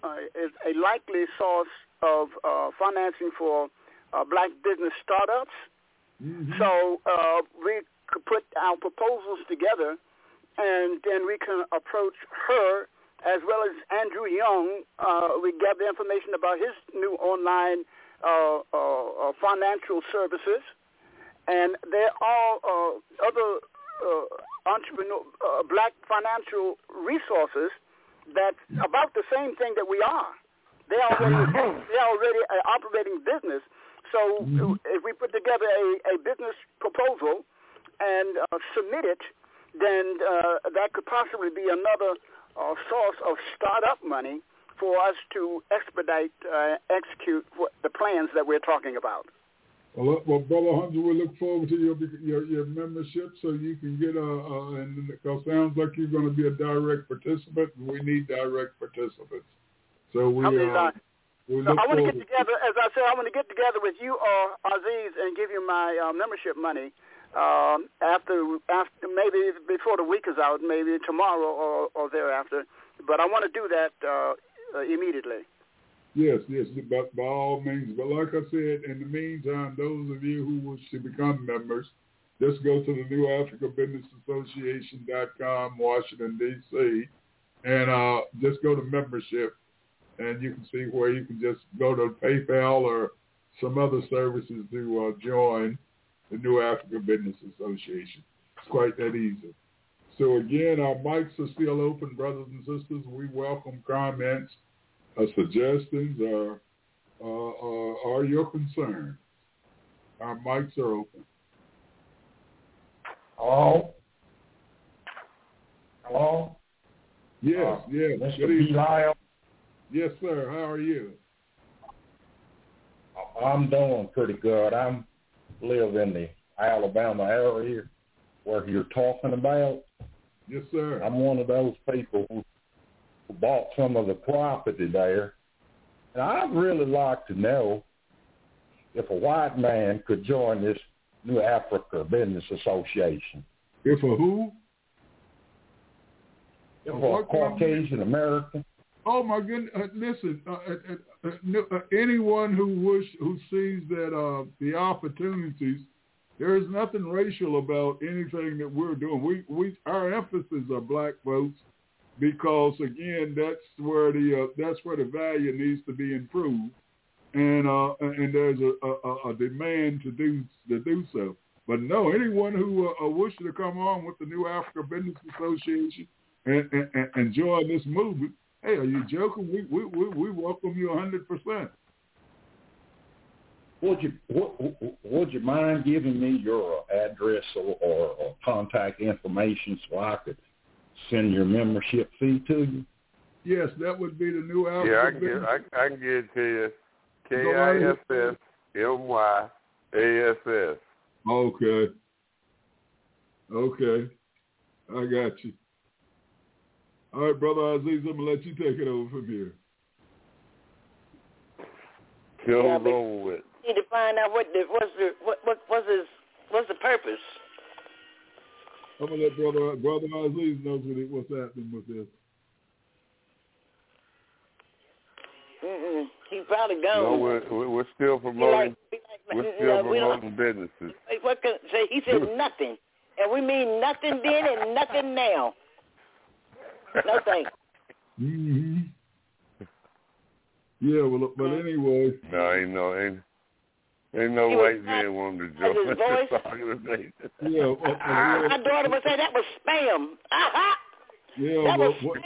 is a likely source of financing for black business startups. Mm-hmm. So we could put our proposals together, and then we can approach her as well as Andrew Young. We gather information about his new online financial services, and there are other entrepreneur black financial resources that's about the same thing that we are. They're already an operating business. So if we put together a business proposal and submit it, then that could possibly be another source of startup money for us to expedite, execute the plans that we're talking about. Well, Brother Hunter, we look forward to your membership so you can get and it sounds like you're going to be a direct participant. We need direct participants. So we look I want to get together, as I said, I want to get together with you, Aziz, and give you my membership money after maybe before the week is out, maybe tomorrow or thereafter. But I want to do that immediately. Yes, but by all means. But like I said, in the meantime, those of you who wish to become members, just go to the New Africa Business Association.com, Washington, D.C., and just go to membership, and you can see where you can just go to PayPal or some other services to join the New Africa Business Association. It's quite that easy. So again, our mics are still open, brothers and sisters. We welcome comments, suggestions, or your concerns. Our mics are open. Hello? Yes. Mr. Belial? Yes, sir. How are you? I'm doing pretty good. I live in the Alabama area where you're talking about. Yes, sir. I'm one of those people who bought some of the property there. And I'd really like to know if a white man could join this New Africa Business Association. If a who? If a Caucasian American. Oh my goodness! Listen, anyone who sees that the opportunities, there is nothing racial about anything that we're doing. Our emphasis are black folks, because again, that's where the value needs to be improved, and there's a demand to do so. But no, anyone who wishes to come on with the New Africa Business Association and join this movement. Hey, are you joking? We welcome you 100%. Would you mind giving me your address or contact information so I could send your membership fee to you? Yes, that would be the New Africa. Yeah, I can get it to you. KISSMYASS. Okay. I got you. All right, Brother Aziz, I'm gonna let you take it over from here. Over with. Need to find out what's the purpose. I'm gonna let Brother Aziz know what's happening with this. He's probably gone. No, we're still promoting. We're still promoting businesses. He said nothing, and we mean nothing then and nothing now. No thanks. Mm-hmm. Yeah, well, but anyway. No, ain't no white man wanting to join this organization. Yeah, my daughter would say that was spam. Yeah,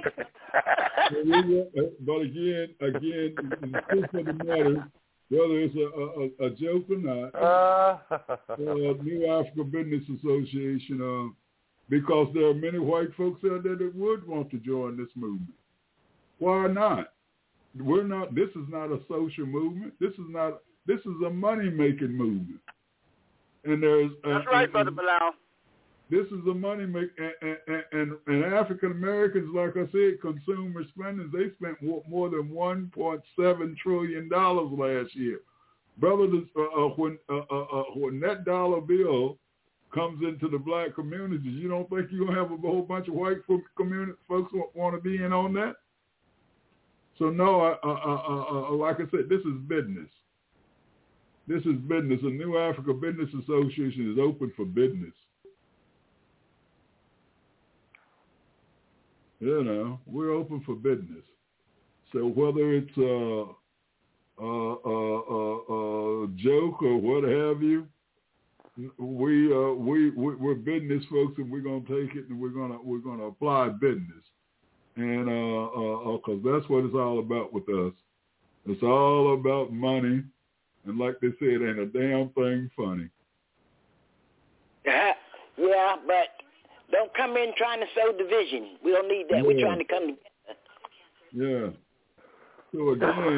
but again, the truth of the matter, whether it's a joke or not, New Africa Business Association, because there are many white folks out there that would want to join this movement. Why not? This is not a social movement. This is a money-making movement. And that's right, Brother Bilal. This is a money make, and African Americans, like I said, consumer spending. They spent more than $1.7 trillion last year. Brother, when that dollar bill comes into the black communities, you don't think you're gonna have a whole bunch of white folks want to be in on that? So no, like I said, this is business. This is business. The New Africa Business Association is open for business. You know, we're open for business. So whether it's a joke or what have you, we're business folks, and we're gonna take it and we're gonna apply business, and because that's what it's all about with us. It's all about money, and like they said, ain't a damn thing funny. Yeah, but don't come in trying to sow division. We don't need that. Yeah. We're trying to come together. Yeah. So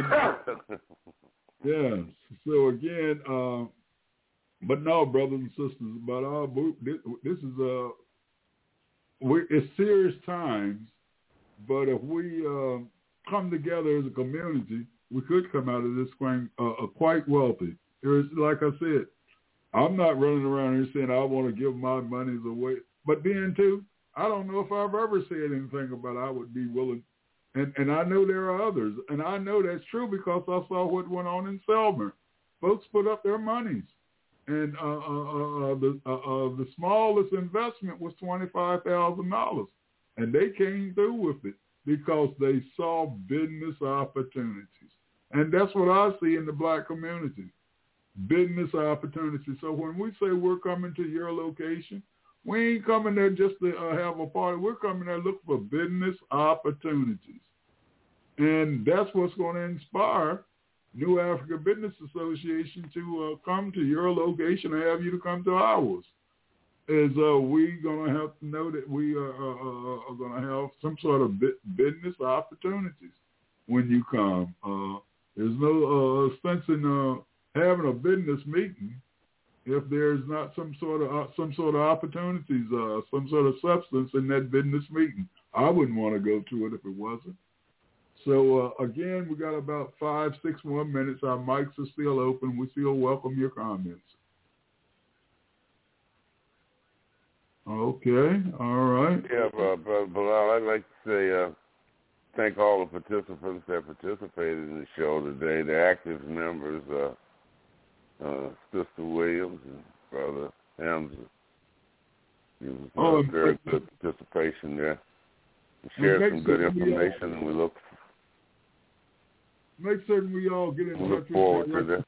again, but no, brothers and sisters, but this is it's serious times. But if we come together as a community, we could come out of this thing quite wealthy. Like I said, I'm not running around here saying I want to give my monies away. But then too, I don't know if I've ever said anything about I would be willing. And I know there are others, and I know that's true because I saw what went on in Selma. Folks put up their monies, and the smallest investment was $25,000, and they came through with it because they saw business opportunities, and that's what I see in the black community, business opportunities. So when we say we're coming to your location, we ain't coming there just to have a party. We're coming there looking for business opportunities. And that's what's going to inspire New Africa Business Association to come to your location and have you to come to ours. Is we going to have to know that we are going to have some sort of business opportunities when you come. There's no sense in having a business meeting if there's not some sort of opportunities, some sort of substance in that business meeting. I wouldn't want to go to it if it wasn't. So again, we got about 5-6 more minutes. Our mics are still open. We still welcome your comments. Okay, all right. Yeah, Brother Bilal, I'd like to say thank all the participants that participated in the show today, the active members, Sister Williams and Brother Hamza. It was very good participation there. We shared some good information, and we look. Make certain we all get in touch. Look forward to that.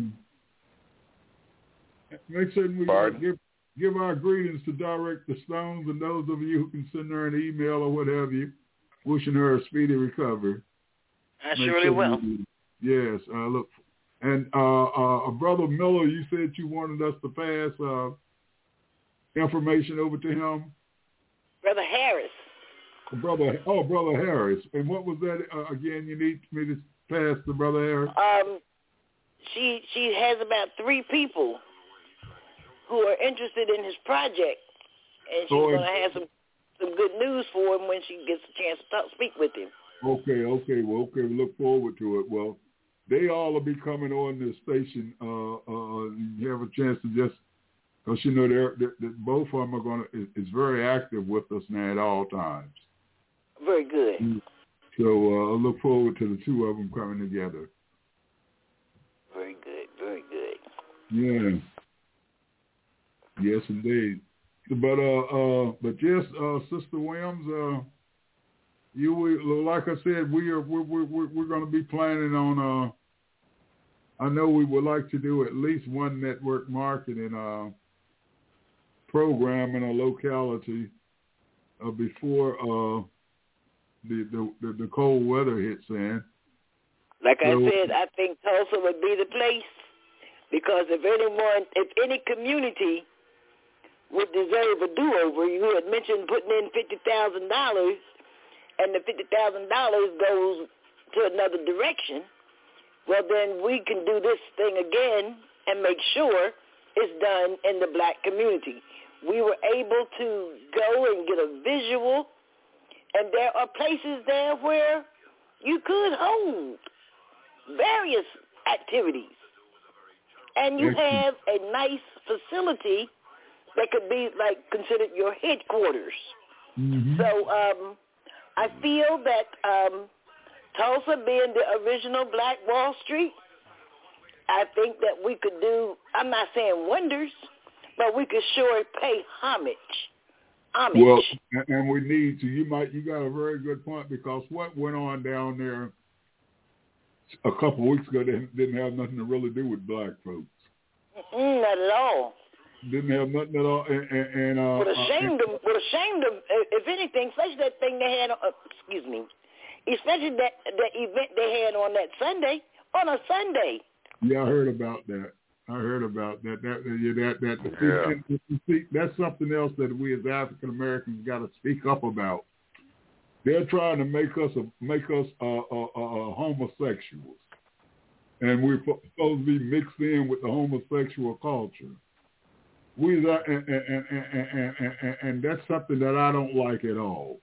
Make certain we give our greetings to Direct the Stones and those of you who can send her an email or what have you, wishing her a speedy recovery. I surely will. Yes, look. And Brother Miller, you said you wanted us to pass information over to him. Brother Harris. Brother Harris. And what was that again? You need me to pass to Brother Harris. She has about 3 people who are interested in his project, and she's going to have some good news for him when she gets a chance to speak with him. Okay. Well, we look forward to it. Well, they all will be coming on this station. You have a chance to just, because you know they're both of them are is very active with us now at all times. Very good. So I look forward to the 2 of them coming together. Very good. Very good. Yeah. Yes, indeed. But yes, Sister Williams, like I said, we're going to be planning on. I know we would like to do at least one network marketing program in a locality before the cold weather hits in. Like I said, I think Tulsa would be the place because if any community would deserve a do-over, you had mentioned putting in $50,000. And the $50,000 goes to another direction, well, then we can do this thing again and make sure it's done in the black community. We were able to go and get a visual, and there are places there where you could hold various activities. And you have a nice facility that could be like considered your headquarters. Mm-hmm. So I feel that Tulsa being the original Black Wall Street, I think that we could do, I'm not saying wonders, but we could sure pay homage. Well, and we need to. You got a very good point, because what went on down there a couple of weeks ago didn't have nothing to really do with black folks. Not at all. Didn't have nothing at all. And would have shamed them, if anything, especially that thing they had, especially that event they had on a Sunday. Yeah, I heard about that. That's something else that we as African Americans got to speak up about. They're trying to make us homosexuals, and we're supposed to be mixed in with the homosexual culture. And that's something that I don't like at all.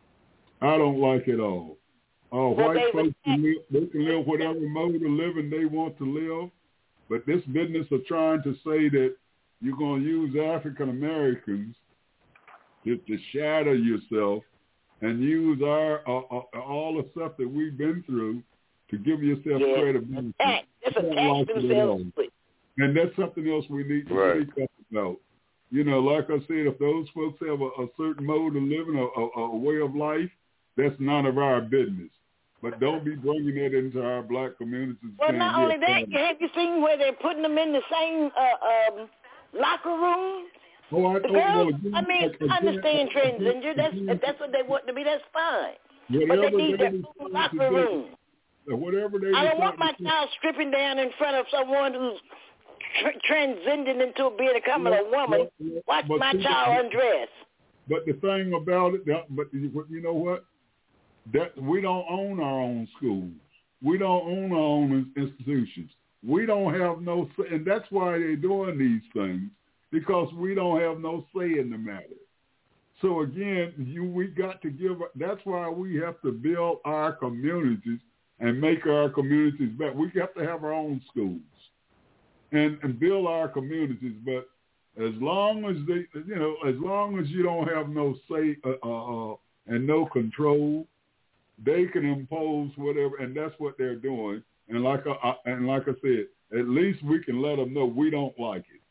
White folks can live whatever mode of living they want to live, but this business of trying to say that you're going to use African Americans to shadow yourself and use our all the stuff that we've been through to give yourself credibility. It's attack themselves. And that's something else we need to speak up about. Like I said, if those folks have a certain mode of living, a way of life, that's none of our business. But don't be bringing that into our black communities. Well, not only that, have you seen where they're putting them in the same locker room? I understand transgender. That's what they want to be. That's fine. But they need their own locker room. I don't want my child stripping down in front of someone who's transcending into becoming a woman. Watch my child undress. But the thing about it, you know what? That we don't own our own schools. We don't own our own institutions. We don't have no say, and that's why they're doing these things, because we don't have no say in the matter. So again, we got to give. That's why we have to build our communities and make our communities better. We have to have our own schools and build our communities. But as long as as long as you don't have no say and no control, they can impose whatever, and that's what they're doing. And like I said, at least we can let them know we don't like it.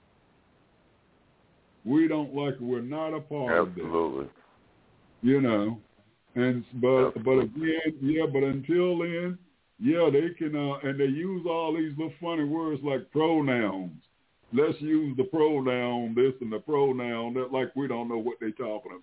We don't like it. We're not a part of it. Absolutely. And but again, but until then, they can and they use all these little funny words like pronouns. Let's use the pronoun this and the pronoun that, like we don't know what they're talking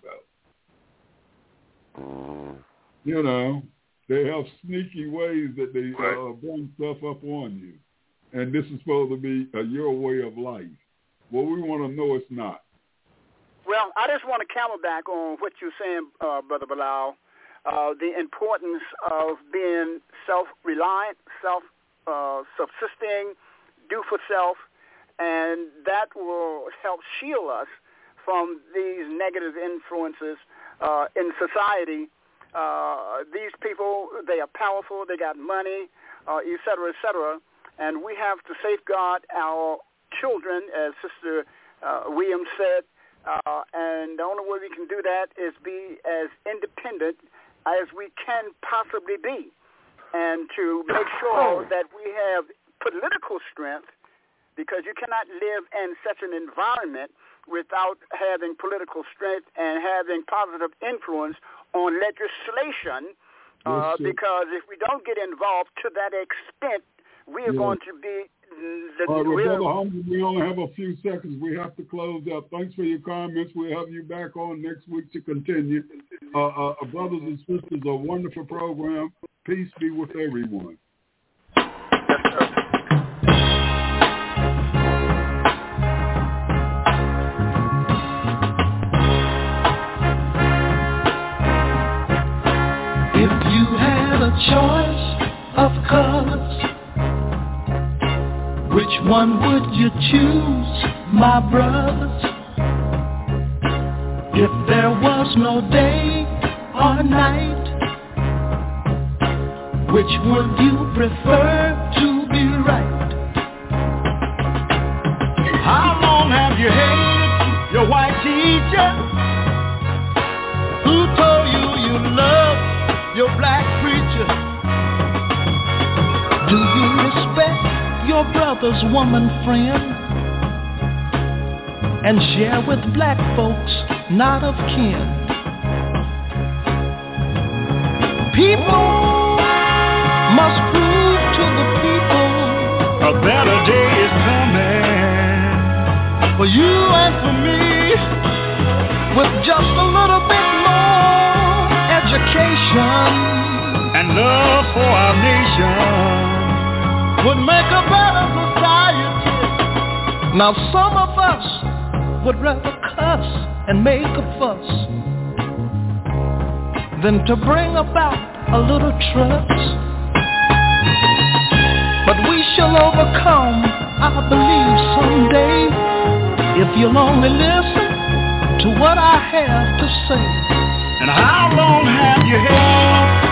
about. They have sneaky ways that they bring stuff up on you. And this is supposed to be your way of life. Well, we want to know it's not. Well, I just want to camelback on what you're saying, Brother Bilal, the importance of being self-reliant, self-subsisting, do for self, and that will help shield us from these negative influences in society. These people, they are powerful, they got money, et cetera, and we have to safeguard our children, as Sister Williams said, and the only way we can do that is be as independent as we can possibly be, and to make sure that we have political strength, because you cannot live in such an environment without having political strength and having positive influence on legislation, because if we don't get involved to that extent, we are going to be we only have a few seconds. We have to close up. Thanks for your comments. We'll have you back on next week to continue. Brothers and sisters, a wonderful program. Peace be with everyone. If you had a choice of colors, which one would you choose, my brothers? If there was no day or night, which would you prefer to be right? How long have you hated your white teacher who told you you loved your black preacher? your brother's woman friend, and share with black folks not of kin. People must prove to the people a better day is coming for you and for me, with just a little bit more education and love for our nation would make a better society. Now some of us would rather cuss and make a fuss than to bring about a little trust. But we shall overcome, I believe, someday, if you'll only listen to what I have to say. And how long have you had